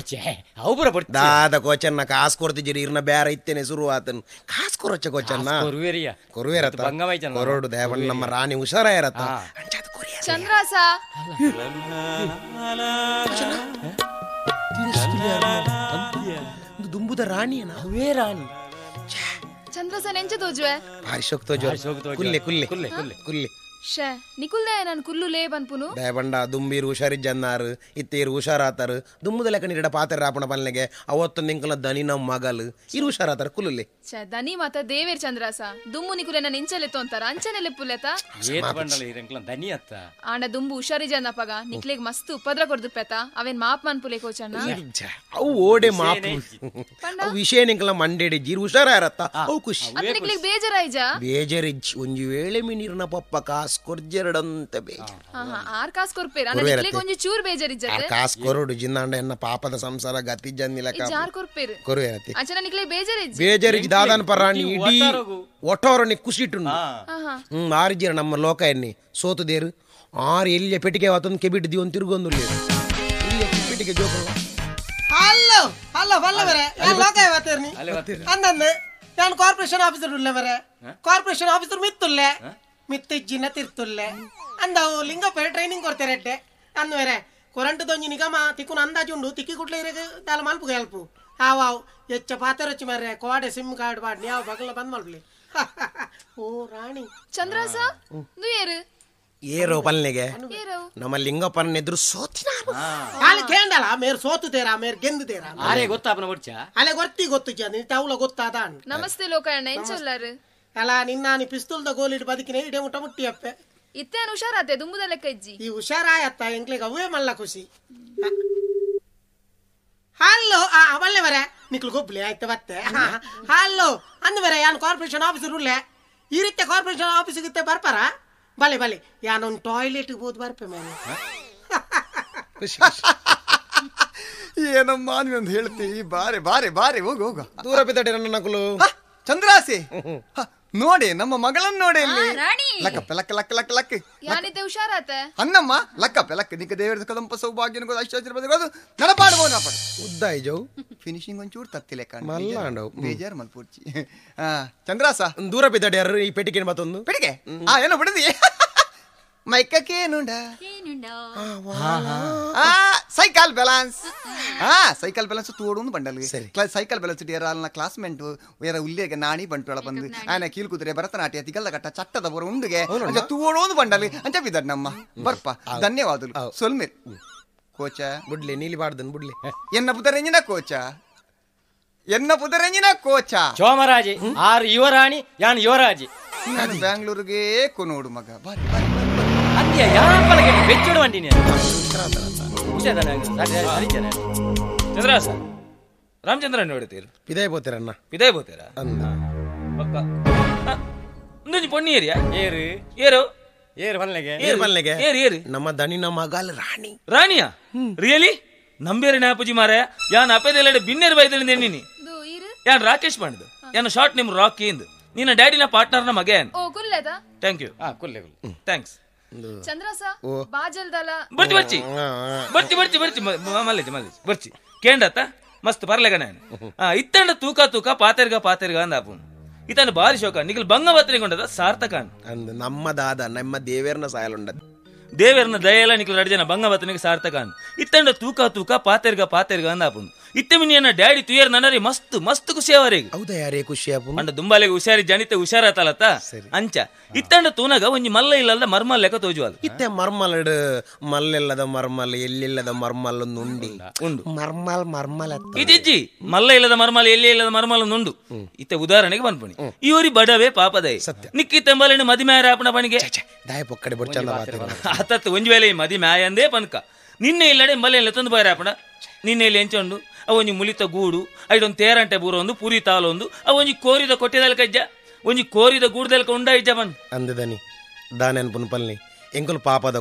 ದಾದ ಕೋಚನ್ನ ಕಾಸು ಕೊಡ್ತಿದ್ದೀರಿ ಇರ್ನ ಬೇರೆ ಇತ್ತೇನೆ ಶುರು ಆತನು ಕಾಸು ಕೊರಚ ಕೋಚನ್ನ ಕೊರುವೇರತ್ತ ಕೊರೋಡು ದೇವಣ್ಣ ನಮ್ಮ ರಾಣಿ ಹುಷಾರಾಯರತ್ತ ಚಂದ್ರಾಸ ದುಂಬುದ ರಾಣಿಯನ ಅವೇ ರಾಣಿ ಚಂದ್ರಸ ನೆಂಚ ತೋಜುವೆ ಕುಲ್ಲೆ ಕುಲ್ಲೆ ಕುಲ್ಲೆ ಕುಲ್ಲೆ ಕುಲ್ಲೆ ಶೇ ನಿಕುಲ್ದೆ ನಾನು ಕುಲ್ಲು ಲೇ ಬನ್ಪುನು ದಯಬಂಡ ದುಂಬೀರು ಹುಷಾರಿಜ್ಜನ್ನಾರು ಇತ್ತೇರು ಹುಷಾರಾತಾರು ದುಂಬುದ ಲೆಕ್ಕ ನೀಡ ಪಾತ್ರ ರಾಪಣ ಪಲ್ನೆಗೆ ಅವತ್ತೊಂದು ನಿಂಕಲ ದನಿ ನಮ್ಮ ಮಗಲು ಇರು ಹುಷಾರಾತಾರ ಕುಲ್ಲುಲೆ ಛೇ ದನಿ ಮಾತ ದೇವೇರ್ ಚಂದ್ರಾಸ ದುಮ್ಮು ನಿಕುಲೆ ನಾನು ಇಂಚಲೆತ್ತು ಅಂತಾರ ಅಂಚನೆಲೆ ಪುಲೆತ ದನಿ ಅತ್ತ ಆಂಡ ದುಂಬು ಹುಷಾರಿ ಜನಪಗ ನಿಕ್ಲೆಗ್ ಮಸ್ತ್ ಉಪದ್ರ ಕೊಡ್ದು ಪೆತ ಅವೇನ್ ಮಾಪ್ ಮನ್ಪುಲೆ ಕೋಚಣ್ಣ ಅವು ಓಡೆ ಮಾಪ್ ವಿಷಯ ನಿಂಕಲ ಮಂಡೇಡಿ ಜೀರು ಹುಷಾರಾರತ್ತ ಅವು ಖುಷಿ ನಿಕ್ಲೆಗ್ ಬೇಜಾರಾಯ್ಜ ಬೇಜಾರಿಜ್ ಒಂಜಿ ವೇಳೆ ಮಿನಿರ್ನ ಪಪ್ಪ ಕಾಸು ಕೊರ್ಜೆರಡಂತ ಆರ್ ಕಾಸ್ ಕೊರ್ಪೇರ ನಿಕ್ಲೆಗ್ ಒಂಜಿ ಚೂರ್ ಬೇಜಾರಿಜ್ಜತೆ ಕಾಸು ಕೊರಡು ಜಿನ್ನಾಂಡ ಎನ್ನ ಪಾಪದ ಸಂಸಾರ ಗತಿ ಜನ್ನಿಲ ಜಾರ್ ಕೊರ್ಪೇರು ಕೊರುವೇರತಿ ಅಂಚನ ನಿಕ್ಲೆಗ್ ಬೇಜಾರಿಜ್ಜ ಬೇಜಾರಿಜ್ ದಾದನ್ ಪರಾಣಿ ಇಡೀ ಒಟ್ಟೋರನಿ ಕುಸಿಟುಂಡು ಆರಿಜಿರ ನಮ್ಮ ಲೋಕ ಎನ್ನಿ ಸೋತುದೇರು 6 ಎಲ್ಲಿಯ ಪೆಟ್ಟಿಗೆ ಅವತ್ತೊಂದು ಕೆಬಿಟ್ಟು ದಿವನ್ ತಿರುಗೊಂದು ಇಲ್ಲಿಯ ಪೆಟ್ಟಿಗೆ ಜೋಕ ಹಲೋ ಹಲೋ ಬಲ್ಲವರೆ ಲೋಕ ಇವತ್ತೇರ್ನಿ ಅಂದಂದೆ ನಾನು ಕಾರ್ಪೊರೇಷನ್ ಆಫೀಸರ್ ಉಳ್ಳವರೆ ಕಾರ್ಪೊರೇಷನ್ ಆಫೀಸರ್ ಮಿತ್ತುಲ್ಲೆ ಮಿತ್ತಿಜ್ಜಿನ ತಿರ್ತುಲ್ಲೆ ಅಂದವು ಲಿಂಗಪೇರೆ ಟ್ರೈನಿಂಗ್ ಕೊಡ್ತಾರೆ ಅಂದ್ವೇರೆ ಕೊರಂಟು ದೊಂಜಿ ನಿಗಮ ತಿಕ್ಕುನ ಅಂದಾಜುಂಡು ತಿಕ್ಕಿ ಕುಟ್ಲೆ ಇರಗೆ ದಾಲ ಮಲ್ಪು ಹೆಲ್ಪು ಹಾವು ಹೆಚ್ಚ ಪಾತ್ರ ಹಚ್ಚಿ ಮಾರ್ರೆ ಕೋಡೆ ಸಿಮ್ ಕಾರ್ಡ್ ಬಾಡ್ನಿ ಯಾವ ಬಗಲ ಬಂದ್ ಮಲ್ಪಲಿ ಓ ರಾಣಿ ಚಂದ್ರಾಸ ನುಯೇರು ಏರೋ ಪಲ್ನೆಗೆ ನಮ್ಮ ಲಿಂಗಪ್ಪನ ಎದುರು ಸೋತಿನ ಕೇಂಡಲ ಮೇರ್ ಸೋತು ತೇರಾ ಮೇರ್ ಗೆಂದು ತೇರಾ ಆರೆ ಗೊತ್ತಾಪನ ಗೊಚ್ಚ ಅಲೆ ಗೊತ್ತು ಜನ ಟೌಲ ಗೊತ್ತಾದ ನಮಸ್ತೆ ಲೋಕಣ್ಣ ಎಂಚೊಲ್ಲಾರು ಅಲ್ಲ ನಿನ್ನಾನಿ ಪಿಸ್ತೂಲ್ದ ಗೋಲಿಟ್ಟು ಬದುಕಿನ ಇಡೆ ಮುಟ್ಟ ಮುಟ್ಟಿ ಅಪ್ಪೆ ಇತ್ತೇನು ಹುಷಾರಾತೆ ದುಂಬುದ ಲೆಕ್ಕ ಇಜ್ಜಿ ಈ ಹುಷಾರಾಯತ್ತ ಎಂಕ್ಲಿಗೆ ಅವೇ ಮಲ್ಲ ಖುಷಿ ಹಲೋ ಅವಲ್ಲೆವರೆ ನಿಕ್ಲು ಗೊಬ್ಲಿ ಆಯ್ತು ಮತ್ತೆ ಹಲೋ ಅಂದ್ವರೆ ಯಾನು ಕಾರ್ಪೊರೇಷನ್ ಆಫೀಸರ್ ಉಳ್ಳೆ ಈ ರೀತಿ ಕಾರ್ಪೊರೇಷನ್ ಆಫೀಸಿಗೆ ಬರ್ಪಾರ ಬಲೆ ಬಲೆ ಯಾನೊಂದು ಟಾಯ್ಲೆಟ್ಗೆ ಹೋದ್ ಬರ್ಪೆ ಮೇಲೆ ಏನಮ್ಮ ನೀನೊಂದು ಹೇಳ್ತಿ ಬಾರೆ ಬಾರೆ ಬಾರೆ ಹೋಗು ಹೋಗ ದೂರ ಬಿದ್ದಾಡೆ ನನ್ನ ನಕಲು ಚಂದ್ರಾಸೆ ನೋಡಿ ನಮ್ಮ ಮಗಳನ್ನು ನೋಡಿ ಲಕ್ಕಪ್ಪ ಲಕ್ಕ ಲಕ್ಕ ಲಕ್ಕ ಲಕ್ಕ ಯಾನಿದೆ ಹುಷಾರಾತೆ ಅನ್ನಮ್ಮ ಲಕ್ಕಪ್ಪ ಲಕ್ಕ ನಿಕ್ಕ ದೇವರ ಕದಂಪ ಸೌಭಾಗ್ಯನ ಐಶ್ವರ್ಯ ನಡಪಾಡ್ಬೋದು ನಾಪಡ ಉದ್ದಾಯಿ ಜೌ ಫಿನಿಶಿಂಗ್ ಒಂಚೂರು ತತ್ತಿಲೆ ಮಲ್ಲಾಂಡವು ಬೇಜಾರು ಮಲ್ಪೂರ್ಚಿ ಚಂದ್ರಾಸ ದೂರ ಬಿದ್ದಾಡೆ ಯಾರು ಈ ಪೆಟ್ಟಿಗೆ ಮತ್ತೊಂದು ಪೆಟ್ಟಿಗೆ ಏನೋ ಬಿಡದಿ ಮೈಕೇನುಂಡ ಸೈಕಲ್ ಬ್ಯಾಲೆನ್ಸ್ ಸೈಕಲ್ ಬ್ಯಾಲೆನ್ಸ್ ತೋಡೊಂದು ಬಂಡಲ್ಗೆ ಸೈಕಲ್ ಬ್ಯಾಲೆನ್ಸ್ ಏರಾಲ್ನ ಕ್ಲಾಸ್ಮೇಟ್ ಬೇರೆ ಉಲ್ಲಿಗೆ ನಾಣಿ ಬಂಟುಳ ಬಂದು ಆನೆ ಕೀಲ್ ಕುದುರೆ ಭರತನಾಟ್ಯ ತಿಗಲ್ದ ಕಟ್ಟ ಚಟ್ಟದ ಬರೋ ಉಂಡುಗೆ ತೋಡೊಂದು ಬಂಡಲ್ ಅಂತ ಬಿದ್ದಾಡ್ ನಮ್ಮ ಬರ್ಪ ಧನ್ಯವಾದಗಳು ಸೊಲ್ಮೇರ್ ಕೋಚ ಬುಡ್ಲಿ ನೀಲಿ ಬಾಡ್ದನ್ ಬುಡ್ಲಿ ಎನ್ನ ಪುದರೆಂಜಿನ ಕೋಚ ಎನ್ನ ಪುದರೆಂಜಿನ ಕೋಚ ಚೋಮರಾಜಿ ಆರು ಯುವರಾಣಿ ಯಾನ್ ಯುವರಾಜಿ ನಾನು ಬ್ಯಾಂಗ್ಳೂರಿಗೆ ಕೊನೋಡು ಮಗ ಬಾರಿ ಅಂದ್ಯ ಯಾಪಲಗೆ ಬೆಚ್ಚೋಡು ಬಂದಿನಿ ಚಂದ್ರಾಸ ರಾಮಚಂದ್ರನ್ ನೋಡ್ತೀರಿ ಪಿದಾಯ್ ಬೋತೀರಣ್ಣ ಪಿದಾಯ್ ಬೋತೀರಾ ಪಕ್ಕ ಒಂದೊಂದು ಪೊಣ್ಣಿ ಏರಿಯಾ ಏರು ಏರು ಏರು ಬಲ್ಲೆಗೆ ಏರು ನಮ್ಮ ದಣಿನ ಮಗಾಲ್ ರಾಣಿಯಾ ರಿಯಲಿ ನಂಬೇರೆ ನಾಪುಜಿ ಮಾರಾಯ ಯಾನ್ ಅಪೆದೆಲ್ಲೆಡೆ ಬಿನ್ನೇರು ಬೈದಳಿಂದ ನೀನಿ ಯಾನ್ ರಾಕೇಶ್ ಮಾಡಿದ್ದು ಯಾನ ಶಾರ್ಟ್ ನೇಮ್ ರಾಕಿ ಎಂದು ನಿನ್ನ ಡ್ಯಾಡಿನ ಪಾರ್ಟ್ನರ್ನ ಮಗ ಏನ್ ಥ್ಯಾಂಕ್ ಯು ಕುಲ್ಲೆ ಥ್ಯಾಂಕ್ಸ್ ಚಂದ್ರಸ ಬಾಜಲ್ದಲ ಬರ್ಚಿ ಮಲ್ಲೇಜ್ ಬರ್ಚಿ ಕೇಂಡತ್ತ ಮಸ್ತ್ ಬರ್ಲೆಗ ನಾನು ಇತ್ತಂಡ ತೂಕ ಪಾತೆರ್ಗ ಅಂದಾಪು ಇತಂಡ ಬಾರಿ ಶೋಕ ನಿಖಲ್ ಬಂಗ ಬತ್ತನಿಗೊಂಡದ ಸಾರ್ಥಕ ಅಂದ್ ನಮ್ಮ ದಾದ ನಮ್ಮ ದೇವೇರ್ನ ಸಾಯಲುಂಡದ ದೇವೇರ್ನ ದಯೆಲ್ಲ ನಿಖಲ್ 2 ಜನ ಬಂಗ ಬತ್ತನಿಗೆ ಸಾರ್ಥಕ ಇತ್ತಂಡ ತೂಕ ಪಾತೆರ್ಗ ಅಂದಾಪು ಇತ್ತೆ ಮಿನಿಯನ್ನ ಡ್ಯಾಡಿ ತುಯರ್ ನನ್ನರಿ ಮಸ್ತ್ ಖುಷಿ ಅವರಿಗೆ ಹೌದಾ ಯಾರೇ ಖುಷಿ ಆಪು ಅಂಡ ದುಂಬಾಲೆಗೆ ಹುಷಾರಿ ಜನಿತೆ ಹುಷಾರಾತಲತ್ತ ಅಂಚ ಇತ್ತಂಡ ತೂನಾಗ ಒಂಜಿ ಮಲ್ಲ ಇಲ್ಲದ ಮರ್ಮಲ್ ಲೆಕ್ಕ ತೋಜುವಲ್ ಇತ್ತೆ ಮರ್ಮಲ್ ಮಲ್ಲೆಲ್ಲದ ಮರ್ಮಲ್ ಎಲ್ಲಿಲ್ಲದ ಮರ್ಮಲ್ ಉಂಡಿ ಉಂಡು ಮರ್ಮಲ್ ಇಜ್ಜಿ ಮಲ್ಲ ಇಲ್ಲದ ಮರ್ಮಲ್ ಎಲ್ಲಿ ಇಲ್ಲದ ಮರ್ಮಲ್ ಉಂಡು ಇತ್ತೆ ಉದಾಹರಣೆಗೆ ಬಂದ್ಪಣಿ ಇವರಿ ಬಡವೇ ಪಾಪದೈ ನಿಕ್ಕಿ ತೆಂಬಲಿನ ಮದಿಮ್ಯಾರ ಆಪಣ ಪಣಿಗೆ ದಾಯ ಪೊಕ್ಕಡೆ ಬಡ್ಚಂದ ಅತ್ತತ್ತು ಒಂಜಿ ವೇಳೆ ಮದಿಮ್ಯಾಯಂದೇ ಪನ್ಕ ನಿನ್ನೆ ಇಲ್ಲಡೆ ಮಲ್ಲೆಲ್ಲ ತಂದು ಬಾರ ಆಪಣ ನಿನ್ನೆ ಇಲ್ಲಿ ಎಂಚೊಂಡು ಅವೊಂಜಿ ಮುಲಿತ ಗೂಡು ಐಡೊಂದು ತೇರಂಟೆ ಬೂರ ಒಂದು ಪುರಿ ತಾಲೊಂದು ಅವೊಂಜಿ ಕೋರಿದ ಕೊಟ್ಟೆದಲ್ಕ ಇಜ್ಜ ಒಂಜಿ ಕೋರಿದ ಗೂಡ್ದಲ್ಕ ಉಂಡ ಇಜ್ಜ ಬಂದು ಅಂದದನಿ ದಾನೆನ್ ಪುನ್ಪಲ್ನಿ ಎಂಕುಲು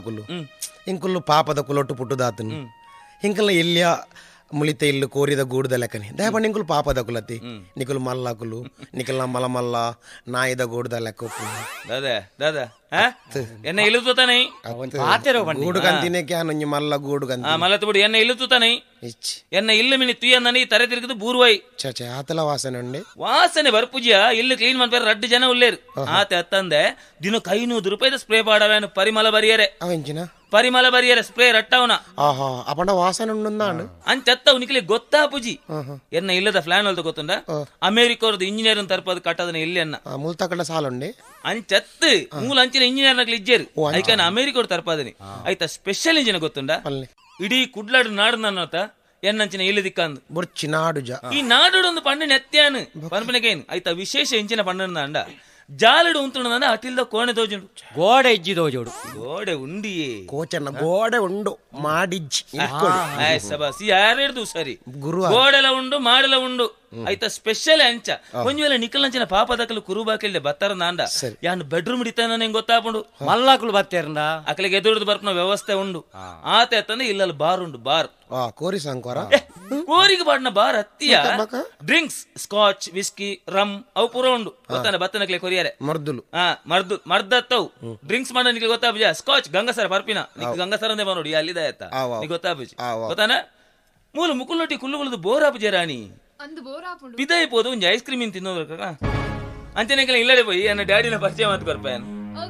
ಪಾಪದ ಕುಲೊಟ್ಟು ಪುಟ್ಟುದಾತನು ಇಂಕಲ್ನ ಎಲ್ಲಿಯ ಮುಳಿತ ಇಲ್ಲು ಕೋರಿದ ಗೂಡದ ಲೆಕ್ಕನೆ ದಯಪಂಡ ನಿಂಕುಲು ಪಾಪದ ಕುಲತಿ ನಿಕುಲು ಮಲ್ಲಾಕುಲು ನಿಕಲ್ನ ಮಲಮಲ್ಲ ನಾಯಿದ ಗೂಡದ ಲೆಕ್ಕ ದಾದಾ ಎನ್ನ ಇಲ್ಲುತ್ತಾನೆ ಗೂಡು ಕಂತಿನೇ ಕ್ಯಾನೊಂಜಿ ಮಲ್ಲ ಗೂಡು ಕಂತಿ ಮಲ್ಲತ್ತು ಬಿಡು ಎನ್ನ ಇಲ್ಲುತ್ತಾನೆ ಎನ್ನ ಇಲ್ಲ ಮಿನಿ ತುಯ್ಯ ನನಗೆ ತರೆ ತಿರುಗಿದು ಬೂರ್ವಾಯಿ ಚಚೆ ಆತಲ ವಾಸನೆ ಉಂಡೆ ವಾಸನೆ ಬರ್ಪುಜಿಯ ಇಲ್ಲಿ ಕ್ಲೀನ್ ಮಾಡ್ಬೇರೆ 2 ಜನ ಉಳ್ಳೇರು ಆತೆ ಅತ್ತಂದೆ ದಿನಕ್ಕೆ 500 ರೂಪಾಯಿದ ಸ್ಪ್ರೇ ಪಾಡವೇನು ಪರಿಮಳ ಬರಿಯರೆ ಅವೆಂಚಿನ ಪರಿಮಳ ಬರಿಯರೆ ಸ್ಪ್ರೇ ರಟ್ಟವನ ಆಹಾ ಅಪಂಡ ವಾಸನೆ ಉಂಡು ಅಂಚತ್ತವ್ ನಿಕ್ಲಿ ಗೊತ್ತಾ ಪುಜಿ ಎನ್ನ ಇಲ್ಲದ ಫ್ಲಾನ್ ಹೊಲ್ದು ಗೊತ್ತುಂಡ ಅಮೆರಿಕವ್ರದ್ದು ಇಂಜಿನಿಯರ್ ತರ್ಪದ ಕಟ್ಟದನ ಇಲ್ಲಿ ಅನ್ನ ಮುಲ್ತಕಡ ಸಾಲುಂಡೆ ಅಂಚತ್ತು ಮೂಲ ಅಂಚಿನ ಇಂಜಿನಿಯರ್ ನಕ್ಲಿ ಇಜ್ಜೇರು ಐಕಾನ ಅಮೆರಿಕವ್ರು ತರ್ಪದನಿ ಆಯ್ತಾ ಸ್ಪೆಷಲ್ ಇಂಜಿನ್ ಗೊತ್ತುಂಡ ಇಡೀ ಕುಡ್ಲಾಡು ನಾಡು ನನ್ನತ ಎನ್ನಂಚಿನ ಇಲ್ಲಿ ದಿಕ್ಕಂದು ಬುರ್ಚಿ ನಾಡುಜ ಈ ನಾಡು ಒಂದು ಪಂಡನ ಎತ್ಯಾನು ಪನ್ಪನಕೇನು ಆಯ್ತಾ ವಿಶೇಷ ಇಂಚಿನ ಪಂಡನ ಅಂಡ ಜಾಲಡು ಉಂತುಂಡ ಅಟಿಲ್ದ ಕೋಣೆ ತೋಜುಂಡು ಗೋಡೆ ಇಜ್ಜಿ ತೋಜೋಡು ಗೋಡೆ ಉಂಡಿಯೇ ಕೋಚನ್ನ ಗೋಡೆ ಉಂಡು ಮಾಡಿಜ್ಜಿ ಸಬಾಸಿ ಯಾರೇಡ್ದು ಸರಿ ಗೋಡೆಲ ಉಂಡು ಮಾಡಲ ಉಂಡು ಆಯ್ತಾ ಸ್ಪೆಷಲ್ ಅಂಚ ಒಂದ್ ವೇಳೆ ನಿಕಲ್ನಂಚಿನ ಪಾಪದಕಲು ಕುರುಬಾಕಿಲ್ದೆ ಬತ್ತಾರ ನಾಂಡ ಯಾನ್ ಬೆಡ್ರೂಮ್ ಹಿಡಿತಾನ ಹೆಂಗ್ ಗೊತ್ತಾಪುಂಡು ಮಲ್ಲಾಕಲು ಬತ್ತೇರಂದ ಅಕಲಿಗೆ ಎದುರುದು ಬರ್ಪನ ವ್ಯವಸ್ಥೆ ಉಂಡು ಆತ ಎತ್ತಂದ್ರೆ ಇಲ್ಲಲ್ಲಿ ಬಾರ್ ಉಂಡು ಬಾರ್ ಕೋರಿ ಸಾಂಕೋರ ಕೋರಿಗೆ ಬಾಡ್ನ ಬಾರ್ ಹತ್ತಿಯ ಡ್ರಿಂಕ್ಸ್ ಸ್ಕಾಚ್ ವಿಸ್ಕಿ ರಮ್ ಅವು ಪೂರ ಉಂಡು ಗೊತ್ತಾನ ಬತ್ತನಕ್ಲೆ ಕೊರಿಯಾರೆ ಮರ್ದುಲು ಮರ್ದತ್ತವು ಡ್ರಿಂಕ್ಸ್ ಮಾಡ ನಿಕ್ಲೆ ಗೊತ್ತಾಪುಜ ಸ್ಕಾಚ್ ಗಂಗಸರ ಬರ್ಪಿನ ಗಂಗಸರ ಅಂದೇ ನೋಡಿ ಅಲ್ಲಿದ ಆಯ್ತಾ ಗೊತ್ತಾಪುಜ ಗೊತ್ತಾನ ಮೂಲ ಮುಕುಲ್ನೊಟ್ಟಿ ಕುಲ್ಲುಗುಲದು ಬೋರಾಪುಜ ರಾಣಿ ಪಿದಾಯಿ ಪೋದು ಒಂಜಿ ಐಸ್ ಕ್ರೀಮ್ ತಿನ್ನೋದ್ರ ಅಂಚನೆಗೆಲ್ಲ ಇಲ್ಲದೆ ಪೋಯಿ ನನ್ನ ಡ್ಯಾಡಿನ ಪರಿಚಯ ಮಾತು ಕೊರ್ಪಾಯನ್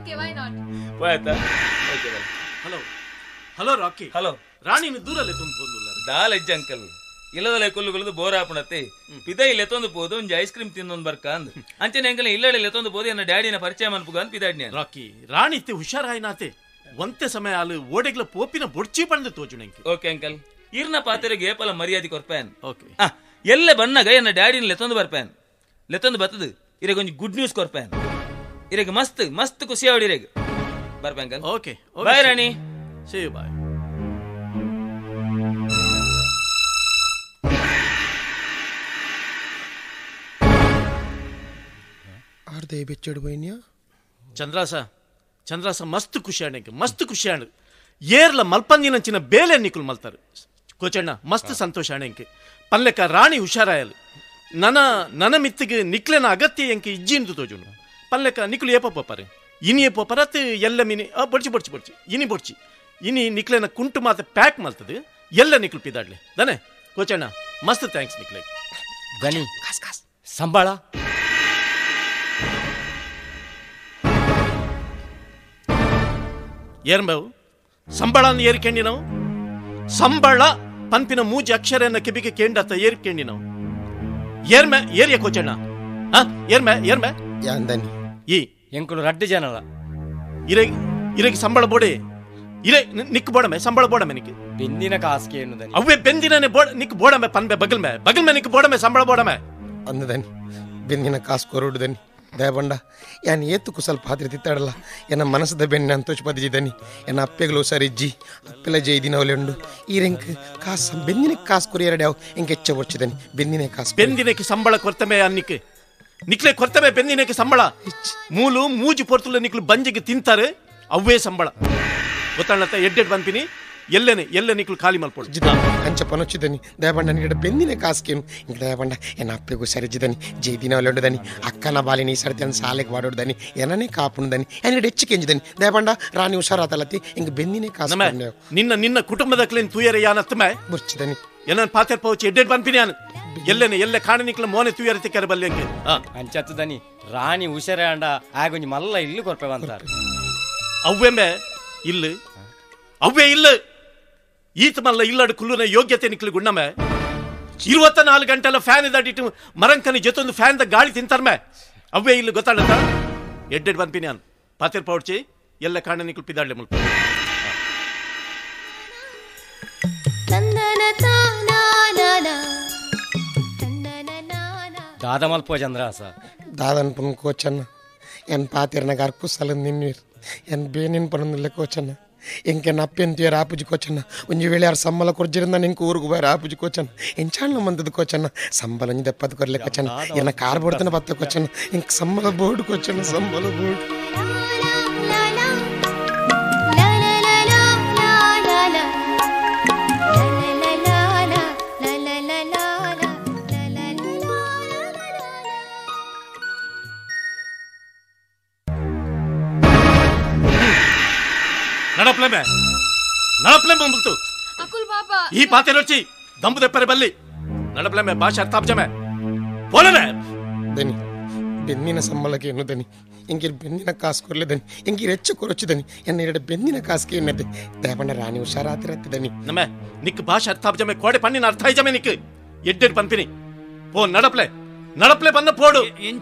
ಹಲೋ ರಾಕಿ ಹಲೋ ರಾಣಿನ ದೂರಲ್ಲೇ ತುಂಬಿಲ್ಲ ದಾಲೆಜ್ಜ ಅಂಕಲ್ ಇಲ್ಲದಲ್ಲ ಕುಲ್ಲುಗುಲದು ಬೋರಾಪಣತೆ ಪಿದಾಯಿ ಲೆತ್ತೊಂದು ಪೋದು ಒಂಜಿ ಐಸ್ ಕ್ರೀಮ್ ತಿನ್ನೊಂದು ಬರ್ಕ ಅಂದ್ ಅಂಚನೆಗೆಲ್ಲ ಇಲ್ಲಡೆ ಲೆತ್ತೊಂದು ಪೋದು ನನ್ನ ಡ್ಯಾಡಿನ ಪರಿಚಯ ಮನ್ಪುಗ ಅಂತ ಪಿದಾಡ್ನಿ ರಾಕಿ ರಾಣಿ ಇತ್ತೆ ಹುಷಾರಾಯ್ನಾತೆ ಒಂತೆ ಸಮಯ ಅಲ್ಲಿ ಓಡೆಗ್ಲ ಪೋಪಿನ ಬೊಡ್ಚಿ ಪಂಡ ತೋಜುಣೆಂಕೆ ಓಕೆ ಅಂಕಲ್ ಇರ್ನ ಪಾತೆರೆಗೆ ಏಪಲ ಮರ್ಯಾದೆ ಕೊರ್ಪಾಯನ್ ಓಕೆ ಎಲ್ಲೆ ಬನ್ನಾಗ ಎನ್ನ ಡ್ಯಾಡಿನ ಲೆತ್ತೊಂದು ಬರ್ಪಾಯನ್ ಲೆತ್ತೊಂದು ಬತ್ತದು ಇರೆಗೆ ಒಂಜಿ ಗುಡ್ ನ್ಯೂಸ್ ಕೊರ್ಪಾಯನ್ ಇರೆಗೆ ಮಸ್ತ್ ಖುಷಿ ಆವಡಿ ಇರೆಗೆ ಬರ್ಪಾಯನ್ ಓಕೆ ಬಾಯ್ ರಾಣಿ ಸೇ ಬಾಯ್ ಆರ್ದೆ ಬೆಚ್ಚಡು ಬೈನ್ಯಾ ಚಂದ್ರಾಸ ಮಸ್ತ್ ಖುಷಿ ಆಣ್ ಏರ್ಲ ಮಲ್ಪಂದಿನಂಚಿನ ಬೇಲೆ ನಿಕುಲ್ ಮಲ್ತಾರು ಕೋಚಣ್ಣ ಮಸ್ತ್ ಸಂತೋಷ ಅಣೆಂಕೆ ಪನ್ಲೆಕ್ಕ ರಾಣಿ ಹುಷಾರಾಯಲು ನನ್ನ ಮಿತ್ತಿಗೆ ನಿಕ್ಲೆನ ಅಗತ್ಯ ಎಂಕೆ ಇಜ್ಜಿಂದು ತೋಜುನು ಪನ್ಲೆಕ್ಕ ನಿಕುಲು ಏಪ ಪೋಪಾರೆ ಇನಿ ಪೋಪರತ್ ಎಲ್ಲ ಮಿನಿ ಬೊಡ್ಚಿ ಇನಿ ಬೊಡ್ಚಿ ಇನಿ ನಿಕ್ಲೆನ ಕುಂಟು ಮಾತೆ ಪ್ಯಾಕ್ ಮಲ್ತದೆ ಎಲ್ಲ ನಿಕುಲು ಪಿದಾಡ್ಲೆ ದನೆ ಕೋಚಣ್ಣ ಮಸ್ತ್ ಥ್ಯಾಂಕ್ಸ್ ನಿಕ್ಲೆ ಗಣಿ ಸಂಬಳ ಏರ್ಂಬವು ಸಂಬಳನ ಏರಿಕೆಂಡಿ ನಾವು ಸಂಬಳ ಪಂಪಿನ ಮೂಜಿ ಅಕ್ಷರನ್ನ ಕಿಬಿಗೆ ಕೇಂಡತ್ತ ಏರಿಕೆಂಡಿ ನಾವು ಏರಿಯ ಕೋಚಣ್ಣ ಏರ್ಮೆ ಯಾಂದನಿ ಈ ಎಂಕುಲು 2 ಜನಲ ಇರಗಿ ಸಂಬಳ ಬೋಡೆ ಇದೇ ನಿಕ್ ಬೋಡಮೆ ಸಂಬಳ ಬೋಡಮೆ ನಿಕ್ ಬೆಂದಿನ ಕಾಸ್ಗೆ ಎನ್ನುದನಿ ಅವೇ ಬೆಂದಿನೇ ನಿಕ್ ಬೋಡಮೆ ಪನ್ಬೆ ಬಗಲ್ ಮೇ ನಿಕ್ ಬೋಡಮೆ ಸಂಬಳ ಬೋಡಮೆ ಅಂದದನಿ ಬೆನ್ನಿನ ಕಾಸು ಕೊರಡುದನಿ ದಯಬಂಡ ಯಾನ್ ಏತುಕು ಸ್ವಲ್ಪ ಹಾತ್ರಿ ತಿತ್ತಾಡಲ್ಲ ಎನ್ನ ಮನಸ್ಸದ ಬೆನ್ನೆ ಅಂತೋಚ್ ಪದಿಜಿದನಿ ಎನ್ನ ಅಪ್ಪೆಗಳು ಸರಿಜ್ಜಿ ಅಪ್ಪೆಲ ಜೈ ದಿನವಲೆಂಡು ಈ ರೆಂಕ್ ಕಾಸು ಬೆನ್ನಿನ ಕಾಸು ಕೊರಿಯರಡ್ಯಾವ್ ಎಂಕ್ ಹೆಚ್ಚ ಬರ್ಚಿದನಿ ಬೆನ್ನಿನ ಕಾಸು ಬೆಂದಿನಕ್ಕೆ ಸಂಬಳ ಕೊರ್ತಮೆ ಅನ್ನಿಕ್ಕೆ ನಿಕ್ಲೆ ಕೊರ್ತಮೆ ಬೆಂದಿನಕ್ಕೆ ಸಂಬಳ ಮೂಲು ಮೂಜು ಪೊರ್ತುಲ ನಿಕ್ಲು ಬಂಜಿಗೆ ತಿಂತಾರೆ ಅವೇ ಸಂಬಳ ಗೊತ್ತಾಣತ್ತ ಎಡ್ಡೆಡ್ ಬಂತೀನಿ ಎಲ್ಲೆ ನಿಕ್ಲು ಖಾಲಿ ಮಲ್ಪೊಡು ಅಂಚ ಪನೊಚ್ಚಿದನಿ ದಯಬಂಡ ನಿಗಡ ಬೆಂದಿನ ಕಾಸ್ಕೇನು ಇಂಕ ದಯಬಂಡ ಎನ್ನ ಅಪ್ಪೆಗೂ ಸರಿಜಿದನಿ ಜೈ ದಿನವಲೆಂಡುದನಿ ಅಕ್ಕನ ಬಾಲಿನ ಈ ಸರ್ತಿ ಅನ್ನ ಸಾಲೆಗೆ ವಾಡೋಡ್ದನಿ ಎನನೇ ಕಾಪುಂದನಿ ಎನ್ನಡೆ ಹೆಚ್ಚು ಕೆಂಜಿದನಿ ದಯಬಂಡ ರಾಣಿ ಹುಷಾರಾತಲತಿ ಇಂಕ ಬೆಂದಿನ ಕಾಸು ನಿನ್ನ ಕುಟುಂಬದ ಕ್ಲೇನ್ ತೂಯರ ಯಾನತ್ತಮೆ ಮುರ್ಚಿದನಿ ಎನ್ನ ಪಾತೆರ್ ಪೌಚಿ ಎಡ್ಡೆಡ್ ಬಂತೀನಿ ನಾನು ಎಲ್ಲೆ ಕಾಣಿ ನಿಕ್ಲ ಮೋನೆ ತೂಯರ ತಿಕ್ಕರ ಬಲ್ಲೆಂಗೆ ಅಂಚತ್ತದನಿ ರಾಣಿ ಹುಷಾರೇ ಅಂಡ ಆಗೊಂಜಿ ಮಲ್ಲ ಇಲ್ಲಿ ಕೊರ್ಪೆವಂತಾರೆ ಅವ್ವೆಂಬೆ ಇಲ್ಲ ಅವ್ವೇ ಇಲ್ಲ ಈತ ಮಲ್ಲ ಇಲ್ಲಡು ಕುಲ್ಲುನ ಯೋಗ್ಯತೆ ನಿಕ್ಲಿ ಗುಣ್ಣಮೆ 24 ಗಂಟೆಲ್ಲ ಫ್ಯಾನ್ ಇದಾಡಿಟ್ಟು ಮರಂಕನಿ ಜೊತೊಂದು ಫ್ಯಾನ್ ದ ಗಾಳಿ ತಿಂತಾರಮೆ ಅವ್ವೇ ಇಲ್ಲ ಗೊತ್ತಾಡತ್ತ ಎಡ್ಡೆಡ್ ಬಂದ್ಪಿನಿ ನಾನು ಪಾತೆರ್ ಪೌಡ್ಚಿ ಎಲ್ಲ ಕಾಣ ನಿಕ್ಲು ಪಿದಾಡ್ಲೆ ಮುಲ್ಪ ದಾದ ಮಲ್ಪ ಚಂದ್ರಾಸ ದಾದನ್ ಪುನ್ ಕೋಚನ್ನ ಎನ್ ಪಾತೆರ್ನಾಗ ಅರ್ಕು ಸಲ ನಿನ್ವೀರ್ ಎನ್ ಬೇನಿನ್ ಪನೊಂದಿಲ್ಲ ಕೋಚನ್ನ ಎಂಕೆ ನಪ್ಪೆಂತಿಯ ರಾಪುಜಿ ಕೋಚನ್ನ ಒಂಜಿ ವೇಳೆ ಯಾರು ಸಂಬಳ ಕೊರ್ಜಿರಿಂದ ನಿಂಗೆ ಊರಿಗೆ ಬರ ರಾಪುಜಿ ಕೋಚನ್ನ ಎಂಚಾಣ ಮಂದದ ಕೋಚನ್ನ ಸಂಬಳ ಒಂಜಿ ದಪ್ಪದ ಕೊರ್ಲೆ ಕೋಚನ್ನ ಎನ್ನ ಕಾರ್ ಬೋಡ್ತಾನೆ ಬತ್ತ ಕೋಚನ್ನ ಇಂಕ ಸಂಬಳ ಬೋರ್ಡ್ ಕೋಚನ್ನ ಸಂಬಳ ಬೋರ್ಡ್ ನಡಪ್ಲೆ ಬಂತು ಅಕುಲ್ ಬಾಬಾ ಈ ಪಾತೆರೊಚ್ಚಿ ದಂಬು ದೆಪ್ಪರೆ ಬಲ್ಲಿ ನಡಪ್ಲೆ ಭಾಷೆ ಅರ್ಥಾಬ್ಜಮೆ ಪೋಲನೆ ದನಿ ಬೆನ್ನಿನ ಸಂಬಳಕ್ಕೆ ಎನ್ನುದನಿ ಎಂಗಿರ್ ಬೆನ್ನಿನ ಕಾಸು ಕೊರ್ಲೆದನಿ ಎಂಗಿರ್ ಹೆಚ್ಚು ಕೊರಚಿದನಿ ಎನ್ನ ಎರಡು ಬೆನ್ನಿನ ಕಾಸ್ಗೆ ಎನ್ನದೆ ದಯಪಂಡ ರಾಣಿ ಹುಷಾರಾತಿರತ್ತಿದನಿ ನಮ್ಮೆ ನಿಕ್ ಭಾಷೆ ಅರ್ಥಾಬ್ಜಮೆ ಕೋಡೆ ಪಣ್ಣಿನ ಅರ್ಥ ಐಜಮೆ ನಿಕ್ ಎಡ್ಡೆಡ್ ಪಂಪಿನಿ ಪೋ ನಡಪ್ಲೆ ಬಂದ ಪೋಡು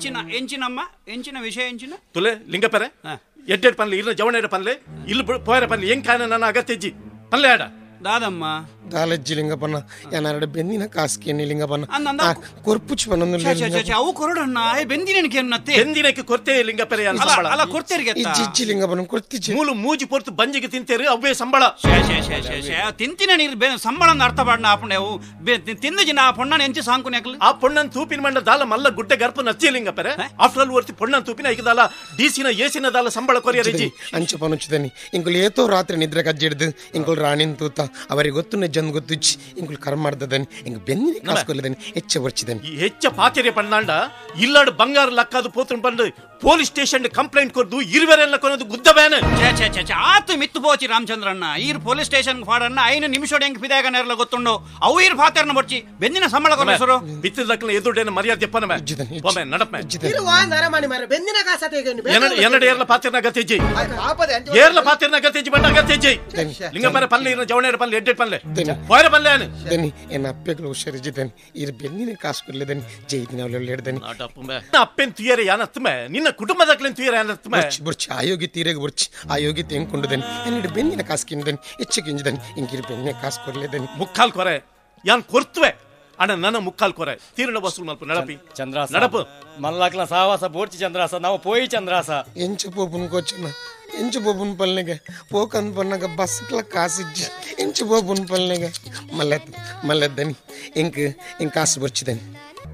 ಎಂಚಿನ ವಿಷಯ ಎಂಚಿನ ತುಲೆ ಲಿಂಗಪೆರೆ ಎಡ್ಡೆಡ್ ಪನ್ಲೆ ಇರ್ನ ಜವಣೆಡ ಪನ್ಲೆ ಇಲ್ಲಿ ಪೋಯರ ಪನ್ಲೆ ಹೆಂಗ್ ಕಾಯನ ನನ್ನ ಅಗತ್ಯ ಇಜ್ಜಿ ಪನ್ಲೆ ಆಡ ದಾದಮ್ಮ ದಾಲಜ್ಜಿ ಲಿಂಗಪ್ಪನ ಯಾನಾರಡೆ ಬೆನ್ನಿನ ಕಾಸ್ಗೆ ಲಿಂಗಪ್ಪನ ಕೊರ್ಪುಚ್ ಪನ್ನೊಂದು ಅವು ಕೊರಡಣ್ಣ ಬೆಂದಿನಕ್ಕೆ ಕೊರ್ತೆ ಲಿಂಗಪೆರೆ ಅಲ್ಲ ಕೊಡ್ತೇರಿಗೆ ಇಜ್ಜಿ ಲಿಂಗಪ್ಪನ ಕೊರ್ತಿಜ್ಜಿ ಮೂಲು ಮೂಜಿ ಪೊರ್ತು ಬಂಜಿಗೆ ತಿಂತೇರು ಅವೇ ಸಂಬಳ ತಿಂತಿನ ನೀರು ಸಂಬಳ ಅರ್ಥ ಪಾಡ್ನ ಆಪುಂಡೆ ಅವು ತಿಂದ ಜಿನ ಆ ಪೊಣ್ಣನ ಎಂಚು ಸಾಂಕುನೆ ಆ ಪೊಣ್ಣನ ತೂಪಿನ ಮಂಡ ದಾಲ ಮಲ್ಲ ಗುಡ್ಡೆ ಗರ್ಪ ನಚ್ಚಿ ಲಿಂಗಪೆರೆ ಆಫ್ಟರ್ ಆಲ್ ವರ್ತಿ ಪೊಣ್ಣನ ತೂಪಿನ ಈಗ ದಾಲ ಡಿಸಿನ ಏಸಿನ ದಾಲ ಸಂಬಳ ಕೊರಿಯರಿಜಿ ಅಂಚ ಪನುಚ್ಚಿದನಿ ಇಂಕುಲ್ ಏತೋ ರಾತ್ರಿ ನಿದ್ರೆ ಕಜ್ಜಿಡ್ದು ಇಂಕುಲ್ ರಾಣಿನ ತೂತ ಅವರಿಗೆ ಗೊತ್ತು ಜನ್ ಗೊತ್ತುಚ್ಚಿ ಇಂಕುಲ್ ಕರ್ಮ ಮಾಡ್ದದನಿ ಇಂಕ ಬೆನ್ನಿನ ಕಾಸ್ಕೊಲ್ಲದನಿ ಹೆಚ್ಚ ಬರ್ಚಿದನಿ ಈ ಹೆಚ್ಚ ಪಾತೆರೆ ಪಣ್ಣಾಂಡ ಇಲ್ಲಾಡು ಬಂಗಾರ ಲಕ್ಕಾದು ಪೋತ್ರ ಬಂದು ಪೊಲೀಸ್ ಸ್ಟೇಷನ್ ಕಂಪ್ಲೇಂಟ್ ಕೊರ್ದು ಇರುವೆರೆಲ್ಲ ಕೊನದು ಗುದ್ದ ಬ್ಯಾನ ಆತು ಮಿತ್ತು ಪೋಚಿ ರಾಮಚಂದ್ರಣ್ಣ ಈರ್ ಪೊಲೀಸ್ ಸ್ಟೇಷನ್ ಫಾಡಣ್ಣ 5 ನಿಮಿಷೋಡೆ ಹೆಂಗ್ ಪಿದಾಗನೆಲ್ಲ ಗೊತ್ತುಂಡು ಅವು ಈರ್ ಪಾತೆರ್ನ ಬರ್ಚಿ ಬೆನ್ನಿನ ಸಂಬಳ ಕೊಲೆಸರು ಬಿತ್ತದಕ್ಕಲ ಎದುರ್ಡೇನ ಮರ್ಯಾದೆ ಪನಮೆ ಪೊಮೆ ನಡಪಮೆ ಬೆನ್ನಿನ ಕಾಸತೆ ಎನ್ನಡೆ ಏರ್ಲ ಪಾತೆರ್ನ ಗತೆಜಿ ಏರ್ಲ ಪಾತೆರ್ನ ಗತೆಜಿ ಬಂಡ ಗತೆಜಿ ಲಿಂಗಪರೆ ಪಲ್ಲೆ ಇರ ಜವಣೆರ ಪಲ್ಲೆ ಎಡ್ಡೆ ಪಲ್ಲೆ ಹೋಯರ ಪಲ್ಲೆ ಅನು ದನಿ ಎನ್ನ ಅಪ್ಪೆಗಳು ಹುಷಾರಿಜಿದನಿ ಇರ್ ಬೆನ್ನಿನ ಕಾಸ್ಕೊಲ್ಲದನಿ ಜೈದಿನ ಅವಳೆಲ್ಲ ಹಿಡ್ದನಿ ನಾಟಪ್ಪುಂಬೆ ಅಪ್ಪೆನ್ ತುಯರೆ ಯಾನತ್ತಮೆ ನಿನ್ನ ಕುಟುಂಬದಕ್ಲೆನ್ ತುಯರೆ ಯಾನತ್ತಮೆ ಬುರ್ಚಿ ಆಯೋಗಿ ತೀರೆಗೆ ಬುರ್ಚಿ ಆಯೋಗಿ ತೆಂಕೊಂಡುದನಿ ಎನ್ನಿಡ ಬೆನ್ನಿನ ಕಾಸ್ಕಿಂದನಿ ಹೆಚ್ಚು ಕಿಂಜಿದನಿ ಇಂಕಿರ್ ಬೆನ್ನಿನ ಕಾಸ್ಕೊಲ್ಲದನಿ ಮುಕ್ಕಾಲ್ ಕೊರೆ ಯಾನ್ ಕೊರ್ತುವೆ ಅಣ್ಣ ನನ್ನ ಮುಕ್ಕಾಲ್ ಕೊರೆ ತೀರ್ಣ ವಸೂಲ್ ಮಲ್ಪ ನಡಪಿ ಚಂದ್ರಾಸ ನಡಪು ಮಲ್ಲಾಕ್ಲ ಸಾವಾಸ ಬೋರ್ಚಿ ಚಂದ್ರಾಸ ನಾವು ಪೋಯಿ ಚಂದ್ರಾಸ ಎಂಚ ಪೋಪುನ್ ಕೋಚನ ಎಂಚು ಬೋಪುನ್ ಪಲ್ನೆಗೆ ಪೋಕನ್ ಪನ್ನಗ ಬಸ್ಕ್ಲ ಕಾಸಿಜ್ಜಿ ಎಂಚು ಬೋಪುನ್ ಪಲ್ನೆಗೆ ಮಲ್ಲೆದ್ದನಿ ಇಂಕ ಕಾಸು ಬರ್ಚಿದನಿ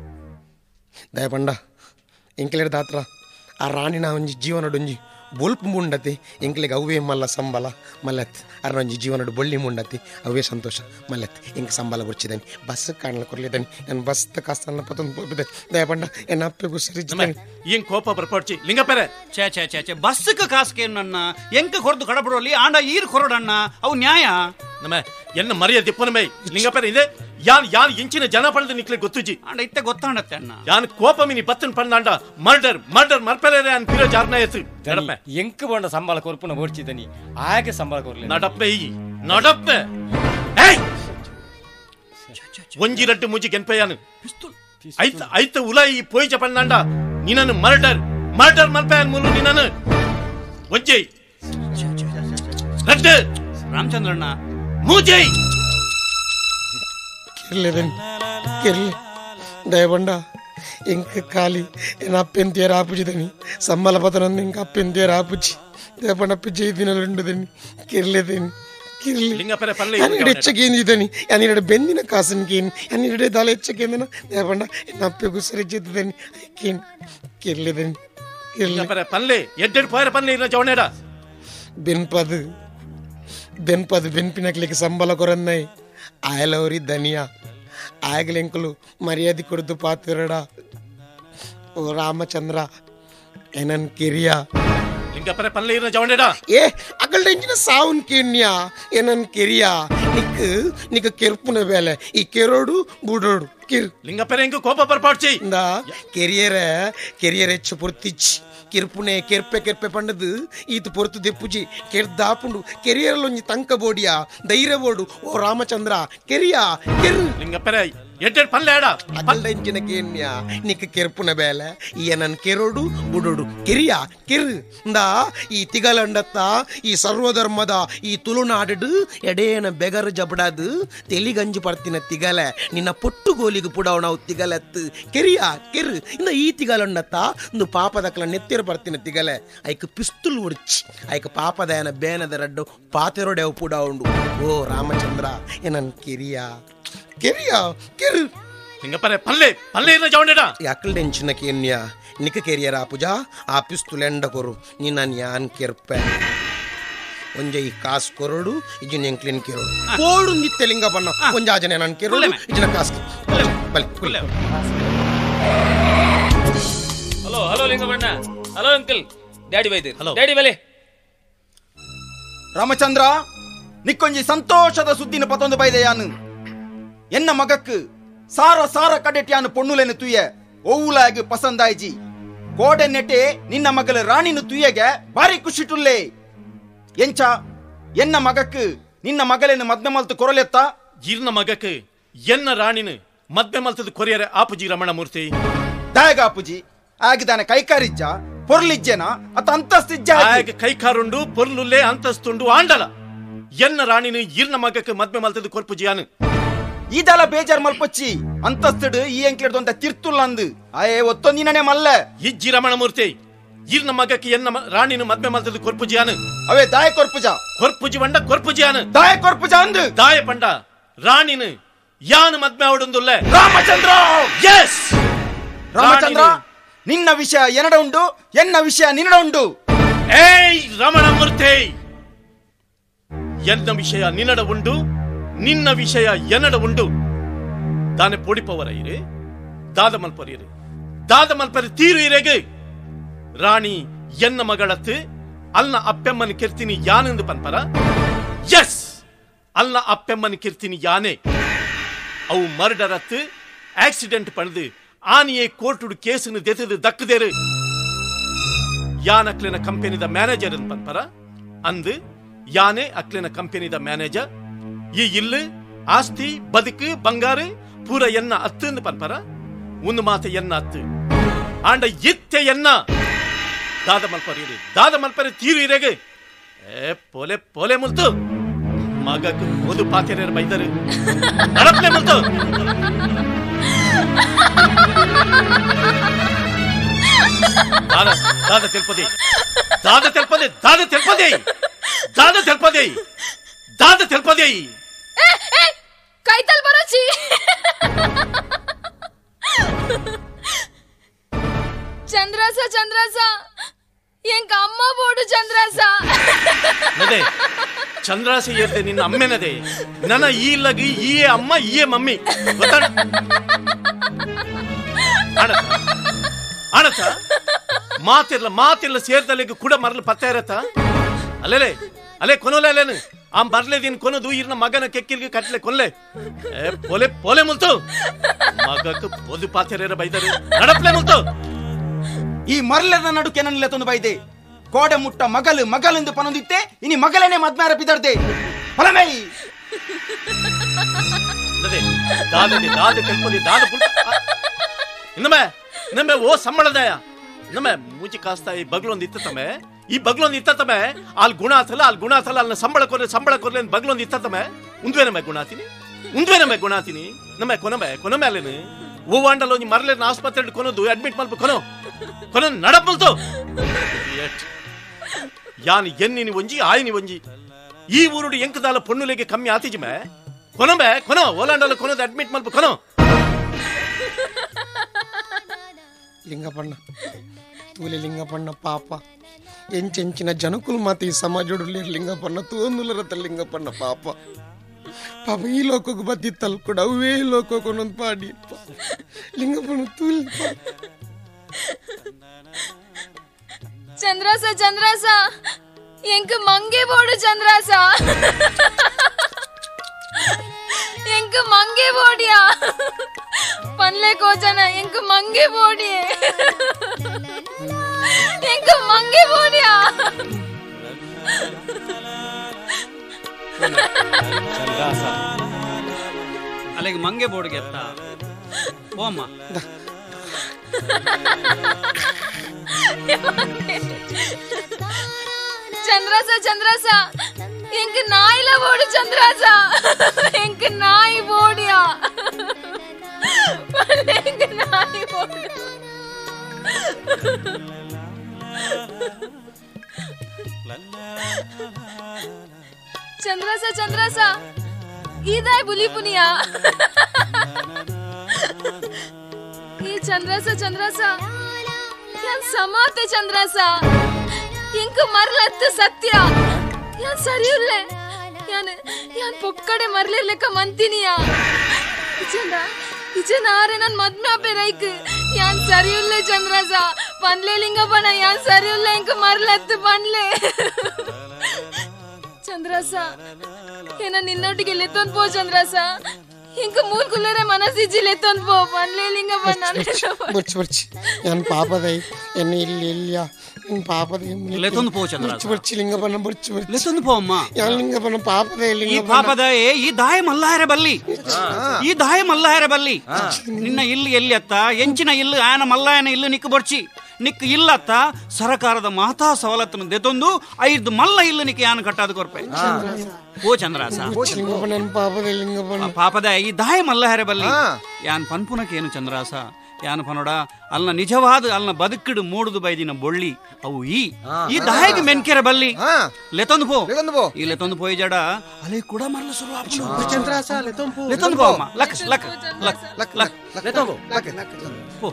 ದಯಪಂಡ ಇಂಕ್ಲೆಡ್ ದಾತ್ರ ಆ ರಾಣಿನ ಒಂಜಿ ಜೀವನಡೊಂಜಿ ಬೊಲ್ಪು ಮುಂಡತಿ ಇಂಕ್ಲೆಗೆ ಅವೇ ಮಲ್ಲ ಸಂಬಳ ಮಲ್ಲತ್ ಅರ್ನೊಂಜಿ ಜೀವನಡು ಬೊಳ್ಳಿ ಮುಂಡತಿ ಅವೇ ಸಂತೋಷ ಮಲ್ಲತ್ ಇಂಕ ಸಂಬಳ ಬರ್ಚಿದನಿ ಬಸ್ ಕಾಣಲ ಕೊರ್ಲಿದನಿ ನಾನು ಬಸ್ ಕಾಸ್ತನ್ನ ಪತೊಂದು ಪೋಪಿದೆ ದಯಪಂಡ ಎನ್ನ ಅಪ್ಪೆಗೂ ಸರಿಜಿದನಿ ಏನ್ ಕೋಪ ಬರ್ಪಡ್ಚಿ ಲಿಂಗಪೆರೆ ಛೇ ಬಸ್ಸಕ್ಕೆ ಕಾಸ್ಕೆ ನನ್ನ ಎಂಕ ಕೊರ್ದು ಕಡಬಡೋಲಿ ಆಂಡ ಈರ್ ಕೊರಡಣ್ಣ ಅವು ನ್ಯಾಯ ನಮ್ಮ ಎನ್ನ ಮರ್ಯಾದೆ ಪೊನಮೈ ಲಿಂಗಪೆರೆ ಇದೆ ಯಾನ್ ಇಂಚಿನ ಜನ ಪಡೆದ ನಿಕ್ಲೆ ಗೊತ್ತುಜಿ ಅಂಡ ಇತ್ತೆ ಗೊತ್ತಾಣತ್ತೆ ಅಣ್ಣ ಯಾನ್ ಕೋಪ ಮಿನಿ ಬತ್ತನ್ ಪಂಡಾಂಡ ಮರ್ಡರ್ ಮರ್ಪೆರೆ ಅನ್ ಪಿರ ಜಾರ್ನ ಎತ್ತು ನಡಪ್ಪೆ ಎಂಕ ಬಂಡ ಸಂಬಳ ಕೊರ್ಪುನ ಓಡ್ಚಿದನಿ ಆಗೆ ಸಂಬಳ ಕೊರ್ಲೆ ನಡಪ್ಪೆ ಒಂಜಿ ರಡ್ಡು ಮುಜಿ ಗೆನ್ಪೆಯಾನು ಐತ ಉಲಾಯಿ ಪೋಯ್ಚ ಪಂಡಾಂಡ ನಿನನು ಮರ್ಡರ್ ಮರ್ಪೆಯನ್ ಮುಲು ನಿನನು ಒಂಜಿ ರಡ್ಡು ರಾಮಚಂದ್ರಣ್ಣ ಮೂಜಿ ಕಿರ್ಲೆದನ್ ಕಿರ್ಲೆ ದಯಬಂಡ ఇంక ఖాళీ నా అప్పెంతే రాపుచిదని సమ్మల పతనన్ను ఇంక అప్పెంతే రాపుచి దేపన పిచ్చి తినలుండదని కిర్లేదని ಕಿರ್ಲಿ ಹೆಚ್ಚಗೇನಿದನಿ ಯಾನಿರಡೆ ಬೆಂದಿನ ಕಾಸನ್ಕೇನು ಯಾನಿರಡೆ ದಾಲ ಹೆಚ್ಚಗೇಂದನ ದೇಪಂಡ ನಪ್ಪೆಗೂ ಸರಿಜಿದ್ದನಿ ಕೇನು ಕಿರ್ಲೆದನಿ ಕಿರ್ಲೆ ಪನ್ಲೆ ಎಡ್ಡೆಡ್ ಪಾಯರ ಪನ್ಲೆ ಇರ ಜವನೇಡ ಬೆನ್ಪದು ಬೆನ್ಪಿನಕ್ಲಿಕ್ಕೆ ಸಂಬಳ ಕೊರನ್ನೈ ಆಯಲವರಿ ದನಿಯಾ ಆಗಲೆಂಕಲು ಮರ್ಯಾದೆ ಕೊಡ್ದು ಪಾತಿರಡ ಓ ರಾಮಚಂದ್ರ ಏನನ್ ಕಿರಿಯ ಲಿಂಗಪರೆ ಪನ್ಲೆ ಇರ ಜವನೇಡ ಏ ಅಗಲ್ಡ ಇಂಜಿನ ಸಾವುನ್ ಕೇನ್ಯಾ ಏನನ್ ಕಿರಿಯ ನಿಕ್ ಕೆರ್ಪುನ ಬೇಲೆ ಈ ಕೆರೋಡು ಬೂಡೋಡು ಕಿರ್ ಲಿಂಗಪರೆ ಇಂಗು ಕೋಪ ಬರ್ಪಾಡ್ಚಿ ಇಂದ ಕೆರಿಯರ್ ಹೆಚ್ಚು ಪುರ್ತಿಚ್ಚಿ ಕಿರ್ಪುನೆ ಕೆರ್ಪೆ ಪಂಡದು ಈತು ಪೊರ್ತು ದೆಪ್ಪುಜಿ ಕೆರ್ದಾಪುಂಡು ಕೆರಿಯರ್ಲೊಂಜಿ ತಂಕ ಬೋಡಿಯಾ ಧೈರ್ಯ ಬೋಡು ಓ ರಾಮಚಂದ್ರ ಕೆರಿಯಾ ಕೆರ್ ಲಿಂಗಪರೆ ಎಡ್ಡೆಡ್ ಪನ್ಲೆ ಆಡ ಅಗಲ್ಡಂಚಿನ ಕೇನ್ಯಾ ನಿಕ್ ಕೆರ್ಪುನ ಬೇಲೆ ಈ ನನ್ ಕೆರೋಡು ಬುಡೋಡು ಕೆರಿಯಾ ಕೆರ್ ಇಂದ ಈ ತಿಗಲಂಡತ್ತ ಈ ಸರ್ವಧರ್ಮದ ಈ ತುಳುನಾಡು ಎಡೇನ ಬೆಗರ್ ಜಬಡದು ತೆಲಿಗಂಜಿ ಪರ್ತಿನ ತಿಗಲೆ ನಿನ್ನ ಪೊಟ್ಟು ಗೋಲಿಗೆ ಪುಡವ ನಾವು ತಿಗಲತ್ತು ಕೆರಿಯಾ ಕೆರ್ ಇಂದ ಈ ತಿಗಲಂಡತ್ತ ಒಂದು ಪಾಪದಕ್ಲ ನೆತ್ತಿರ ಪರ್ತಿನ ತಿಗಲೆ ಐಕ್ ಪಿಸ್ತುಲ್ ಉಡ್ಚಿ ಐಕ್ ಪಾಪದಯನ ಬೇನದ ರಡ್ಡು ಪಾತೆರೊಡೆವು ಪುಡವುಂಡು ಓ ರಾಮಚಂದ್ರ ಏನನ್ ಕೆರಿಯಾ ಕೆರಿಯಾ ಕೆರ್ ಲಿಂಗಪರೆ ಪನ್ಲೆ ಇರ ಜವನೇಡ ಯಾಕಲ್ ಟೆನ್ಷನ್ ಕೇನ್ಯಾ ನಿಕ ಕೆರಿಯರ ಪೂಜಾ ಆ ಪಿಸ್ತುಲೆಂಡ ಕೊರು ನಿನ್ನ ಯಾನ್ ಕೆರ್ಪೆ ಒಂಜ ಈ ಕಾಸ್ ಕೊರಡು ಇಜಿನ ಎಂಕ್ಲಿನ್ ಕೆರೋಡು ಕೋಡು ನಿತ್ಯ ಲಿಂಗ ಬಣ್ಣ ಒಂಜಾಜನೆ ನಾನು ಕೆರೋಡು ಇಜಿನ ಕಾಸ್ ಬಲಿ hello Lingabanna hello uncle daddy ಬೈದೆ ಡ್ಯಾಡಿ ಬಲೆ ರಾಮಚಂದ್ರ ನಿಕ್ಕೊಂಜಿ ಸಂತೋಷದ ಸುದ್ದಿನ ಪತ್ತೊಂದು ಬೈದೆಯಾನು ಎನ್ನ ಮಗಕ್ಕು ಸಾರ ಕಡೆಟ್ಯಾನು ಪೊಣ್ಣುಲೆನು ತುಯ್ಯ ಓವುಲಾಗಿ ಪಸಂದಾಯ್ಜಿ ಕೋಡೆ ನೆಟೆ ನಿನ್ನ ಮಗಲ ರಾಣಿನು ತುಯ್ಯಗೆ ಬಾರಿ ಖುಷಿಟುಲ್ಲೆ ಎಂಚ ಎನ್ನ ಮಗಕ್ಕು ನಿನ್ನ ಮಗಲೇನು ಮದ್ಮೆ ಮಲ್ತು ಕೊರಲೆತ್ತ ಇರ್ನ ಮಗಕ್ಕೆ ಎನ್ನ ರಾಣಿನು ಮದ್ಮೆ ಮಲ್ತದ ಕೊರಿಯರೆ ಆಪುಜಿ ರಮಣ ಮೂರ್ತಿ ದಾಯಗ ಆಪುಜಿ ಆಗಿದಾನೆ ಕೈಕಾರಿಜ್ಜ ಪೊರ್ಲಿಜ್ಜೆನ ಅತ ಅಂತಸ್ತಿಜ್ಜ ಕೈಕಾರುಂಡು ಪೊರ್ಲುಲ್ಲೆ ಅಂತಸ್ತುಂಡು ಆಂಡಲ ಎನ್ನ ರಾಣಿನು ಇರ್ನ ಮಗಕ್ಕೆ ಮದ್ಮೆ ಮಲ್ತದ ಕೊರ್ಪುಜಿಯಾನು ಇದೆಲ್ಲ ಬೇಜಾರ್ ಮಲ್ಪಚ್ಚಿ ಅಂತಸ್ತಡು ಈ ಎಂಕ್ಲೆಡ್ದು ತಿರ್ತುಲ್ಲ ಅಂದು ಆಯೇ ಒತ್ತೊಂದಿನೇ ಮಲ್ಲ ಇಜ್ಜಿ ರಮಣ ಮೂರ್ತಿ ಇರ್ನ ಮಗಕ್ಕೆ ಎನ್ನ ರಾಣಿನು ಮದ್ಮೆ ಮಲ್ತದ ಕೊರ್ಪುಜಿಯಾನು ಅವೇ ದಾಯ ಕೊರ್ಪುಜ ಬಂಡ ಕೊರ್ಪುಜಿಯಾನು ದಾಯ ಕೊರ್ಪುಜ ಅಂದು ದಾಯ ಪಂಡ ರಾಣಿನು ಯಾನು ಮದ್ಮೆ ಅವಡುಂದುಲ್ಲೆ ರಾಮಚಂದ್ರ ಎಸ್ ರಾಮಚಂದ್ರ ನಿನ್ನ ವಿಷಯ ಎನ್ನಡ ಉಂಡು ಎನ್ನ ವಿಷಯ ನಿನ್ನಡ ಉಂಡು ಏಯ್ ರಮಣ ಮೂರ್ತಿ ಎನ್ನ ವಿಷಯ ನಿನ್ನಡ ಉಂಡು ನಿನ್ನ ವಿಷಯ ಎನ್ನಡ ಉಂಡು ದಾನೆ ಪೊಡಿಪವರ ಇರೆ ದಾದ ಮಲ್ಪರಿ ತೀರು ಇರೆಗೆ ರಾಣಿ ಎನ್ನ ಮಗಳತ್ತು ಅಲ್ನ ಅಪ್ಪೆಮ್ಮನ ಕಿರ್ತೀನಿ ಯಾನೆಂದು ಪನ್ಪರ ಎಸ್ ಅಲ್ನ ಅಪ್ಪೆಮ್ಮನ ಕಿರ್ತೀನಿ ಯಾನೆ ಅವು ಮರ್ಡರ್ ಅತ್ತು ಆಕ್ಸಿಡೆಂಟ್ ಪಣದು ಆನಿಯೇ ಕೋರ್ಟುಡು ಕೇಸನ್ನು ದೆತದು ದಕ್ಕದೇರು ಯಾನ್ ಅಕ್ಲಿನ ಕಂಪನಿದ ಮ್ಯಾನೇಜರ್ ಅಂತ ಪನ್ಪರ ಅಂದು ಯಾನೆ ಅಕ್ಲಿನ ಕಂಪನಿದ ಮ್ಯಾನೇಜರ್ ಈ ಇಲ್ಲು ಆಸ್ತಿ ಬದುಕು ಬಂಗಾರ ಪೂರ ಎನ್ನ ಅತ್ತು ಪನ್ಪರ ಒಂದು ಮಾತ ಎನ್ನ ಅತ್ತು ಆಂಡ ಇತ್ತೆ ಎನ್ನ ದಾದ ಮಲ್ಪರಿ ತೀರು ಇರೆಗೆ ಪೋಲೆ ಮುಲ್ತು ಮಗಕ್ಕೆ ಓದು ಪಾತೆರ ಬೈದರು ನಡಪ್ಲೆ ಮುಲ್ತು ದಾದ ತೆಲ್ಪದೆ ಕೈತಲ್ ಬರೋಚಿ ಚಂದ್ರಾಸ ಎಂಕ ಅಮ್ಮ ಬೋಡು ಚಂದ್ರಾಸ ಏರ್ದೆ ನಿನ್ನ ಅಮ್ಮೆನದೆ ನನ್ನ ಈ ಲಗಿ ಈ ಅಮ್ಮ ಈ ಮಮ್ಮಿ ಆಣತ ಮಾತಿರ್ಲ ಸೇರ್ದಲ್ಲಿಗೆ ಕೂಡ ಮರಲು ಪತ್ತ ಇರತ್ತ ಅಲ್ಲೇ ಕೊನೋಲೆ ಅಲ್ಲೇನು ಆ ಬರ್ಲೇದೀನ್ ಕೊನದು ಇರ್ನ ಮಗನ ಕೆಕ್ಕಿಲ್ಗೆ ಕಟ್ಲೆ ಕೊನ್ಲೆ ಪೋಲೆ ಮುಲ್ತು ಮಗಕ್ಕೆ ಪೋದು ಪಾತೆರ ಬೈದರು ನಡಪ್ಲೆ ಮುಲ್ತು ಈ ಮರ್ಲೆದ ನಡುಕೆ ನನ್ಲೆ ತಂದು ಬೈದೆ ಕೋಡೆ ಮುಟ್ಟ ಮಗಲೆಂದು ಪನೊಂದಿತ್ತೆ ಇನಿ ಮಗಲೇನೆ ಮದ್ಮಾರ ಬಿದರ್ದೆ ಫಲಮೈ ದಾದ ತೆಲ್ಪದಿ ದಾದ ಇನ್ನೊಮ್ಮೆ ಓ ಸಂಬಳದಯ ಇನ್ನೊಮ್ಮೆ ಮೂಜಿ ಕಾಸ್ತಾಯಿ ಬಗ್ಲೊಂದು ಇತ್ತು ತಮ್ಮೆ ಈ ಬಗ್ಲೊಂದು ಇತ್ತತಮೆ ಅಲ್ಲಿ ಗುಣ ಆತಲ್ಲ ಅಲ್ಲಿನ ಸಂಬಳ ಕೊರ್ಲೆ ಬಗ್ಲೊಂದು ಇತ್ತತಮೆ ಉಂದ್ವೇನಮೆ ಗುಣ ಆತೀನಿ ನಮ್ಮೆ ಕೊನಮೆ ಅಲ್ಲೇನು ಓವಾಂಡಲ್ ಒಂಜಿ ಮರಲೇನ ಆಸ್ಪತ್ರೆ ಕೊನೋದು ಅಡ್ಮಿಟ್ ಮಲ್ಪ ಕೊನ ನಡಪಲ್ತು ಯಾನ್ ಎನ್ನಿನಿ ಒಂಜಿ ಆಯ್ನಿ ಒಂಜಿ ಈ ಊರುಡು ಎಂಕದಾಲ ಪೊಣ್ಣುಲೆಗೆ ಕಮ್ಮಿ ಆತಿಜಿಮೆ ಕೊನೋ ಓಲಾಂಡಲ ಕೊನೋದು ಅಡ್ಮಿಟ್ ಮಲ್ಪ ಕೊನೋ ಲಿಂಗಪಣ್ಣ ತೂಲೆ ಲಿಂಗಪಣ್ಣ ಪಾಪ ಎಂಚೆಂಚಿನ ಜನಕುಲು ಮಾತು ಈ ಸಮಾಜೋಡು ಲಿಂಗಪಣ್ಣ ತೋಂದುಲರತ್ತ ಲಿಂಗಪಣ್ಣ ಪಾಪ ಈ ಲೋಕಕ್ಕೆ ಬದ್ದಿತ್ತಲ್ ಕೂಡ ಅವೇ ಲೋಕಕ್ಕೆ ಒಂದೊಂದು ಪಾಡಿ ಲಿಂಗಪಣ್ಣ ತೂಲಿ ಚಂದ್ರಾಸ ಎಂಕ್ ಮಂಗೆ ಬೋಡು ಚಂದ್ರಾಸ ಎಂಕ್ ಮಂಗೆ ಬೋಡಿಯಾ ಪನ್ಲೆ ಕೋಚನ ಎಂಕ್ ಮಂಗೆ ಬೋಡಿಯೇ ಎಂಕ್ ಮಂಗೆ ಬೋಡಿಯಾ ಅಲ್ಲಿಗೆ ಮಂಗೆ ಬೋರ್ಡ್ಗೆ ಎತ್ತ ಓಮ್ಮ ಚಂದ್ರಾಸ ಎಂಕ್ ನಾಯಿಲ ಬೋಡು ಚಂದ್ರಾಸ ಎಂಕ್ ನಾಯಿ ಬೋಡಿಯಾ ಎಂಕ್ ನಾಯಿ ಬೋಡು ಚಂದ್ರಾಸ ಇದಾಯ್ ಬುಲಿ ಪುನಿಯಾ ಈ ಚಂದ್ರಾಸ ಯಾನ್ ಸಮಾತೆ ಚಂದ್ರಾಸ ಇಂಕ ಮರ್ಲತ್ತು ಸತ್ಯ ಯಾನ್ ಸರಿಯುಲ್ಲೆ ಯಾನ್ ಪೊಕ್ಕಡೆ ಮರ್ಲಿರ್ಲೆಕ್ಕ ಮಂತಿನಿಯಾ ಇಚಂದ ಆರೆ ನನ್ ಮದ್ಮೆ ಆಪೆ ರೈಕ್ ಯಾನ್ ಸರಿಯುಲ್ಲೆ ಚಂದ್ರಾಸ ಪನ್ಲೆ ಲಿಂಗಪಣ ಯಾನ್ ಸರಿಯುಲ್ಲೆ ಇಂಕ ಮರ್ಲತ್ತು ಪನ್ಲೆ ಚಂದ್ರಾಸ ಏನ ನಿನ್ನೊಟ್ಟಿಗೆ ಲೆತ್ತೊಂದ್ ಪೋ ಚಂದ್ರಾಸ ಇಂಕ ಮೂರ್ ಕುಲ್ಲರೆ ಮನಸ್ಸಿಜ್ಜಿ ಲೆತ್ತೊಂದ್ ಪೋ ಪನ್ಲೆ ಲಿಂಗಪಣ ಬರ್ಚಿ ಯಾನ್ ಪಾಪದೈ ಎನ್ನ ಇಲ್ಲಿಯ ಪಾಪದೈ ಲೆತ್ತೊಂದು ಪೋ ಚಂದ್ರಾಸ ಬರ್ಚಿ ಲಿಂಗಪಣ ಬರ್ಚಿ ಲೆತ್ತೊಂದು ಪೋ ಅಮ್ಮ ಯಾನ್ ಲಿಂಗಪಣ ಪಾಪದೈ ಈ ಪಾಪದೈ ಈ ದಾಯ ಮಲ್ಲಾಯರೆ ಬಲ್ಲಿ ನಿನ್ನ ಇಲ್ಲಿ ಎಲ್ಲಿ ಅತ್ತ ಎಂಚಿನ ಇಲ್ಲಿ ಆಯನ ಮಲ್ಲಾಯನ ಇಲ್ಲಿ ನಿಕ್ಕು ಬರ್ಚಿ ನಿಕ್ ಇಲ್ಲತ್ತ ಸರಕಾರದ ಮಾತಾ ಸವಲತ್ತನ್ನು ದೆತೊಂದು 5 ಮಲ್ಲ ಇಲ್ಲ ನಿಕ್ ಯಾನ್ ಕಟ್ಟಾದ ಕೊರ್ಪೆ ಓ ಚಂದ್ರಾಸ ಪಾಪದ ಈ ದಾಯ ಮಲ್ಲಹರೆ ಬಲ್ಲಿ ಯಾನ್ ಪನ್ಪುನಕೇನು ಚಂದ್ರಾಸ ಯಾನ್ ಪನೋಡ ಅಲ್ನ ನಿಜವಾದ ಅಲ್ನ ಬದುಕಿಡು ಮೂಡುದು ಬೈದಿನ ಬೊಳ್ಳಿ ಅವು ಈ ದಾಯಗೆ ಮೆನ್ಕೆರೆ ಬಲ್ಲಿ ಲೆತೊಂದು ಪೋ ಈ ಲೆತೊಂದು ಪೋಯ್ ಜಡ ಅಲೆ ಕೂಡ ಮರಲ ಶುರು ಚಂದ್ರಾಸ ಲೆತೊಂದು ಪೋ ಅಮ್ಮ ಲಕ್ ಲೆತೊಂದು ಪೋ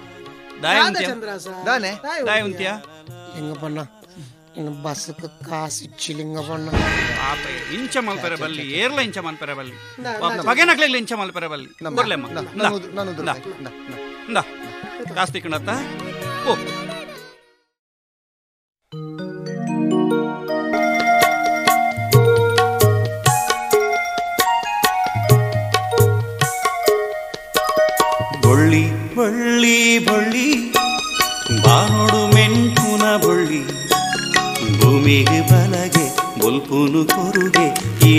ದಾಯ ಉಂತ್ಯಾ ಲಿಂಗಪಣ್ಣ ಬಸ್ ಕಾಸಿಚ್ಚಿ ಲಿಂಗಪಣ್ಣ ಇಂಚ ಮಲ್ಪೆರೆ ಬಲ್ಲಿ ಏರ್ಲ ಇಂಚ ಮಲ್ಪೆರೆ ಬಲ್ಲಿ ಪಗೆನಕ್ಲೆಗ್ಲಿ ಇಂಚ ಮಲ್ಪೆರೆ ಬಲ್ಲಿ ಬರ್ಲೆಮ್ಮ ಕಾಸು ತಿಕ್ಕಣತ್ತ ಓ ಬೊಳ್ಳಿ ಬಳ್ಳಿ ಬಳ್ಳಿ ಬಾನೋಡು ಮೆಂಕುನ ಬೊಳ್ಳಿ ಭೂಮಿಗೆ ಬಲಗೆ ಬೊಲ್ಪುನು ಕೊರುಗೆ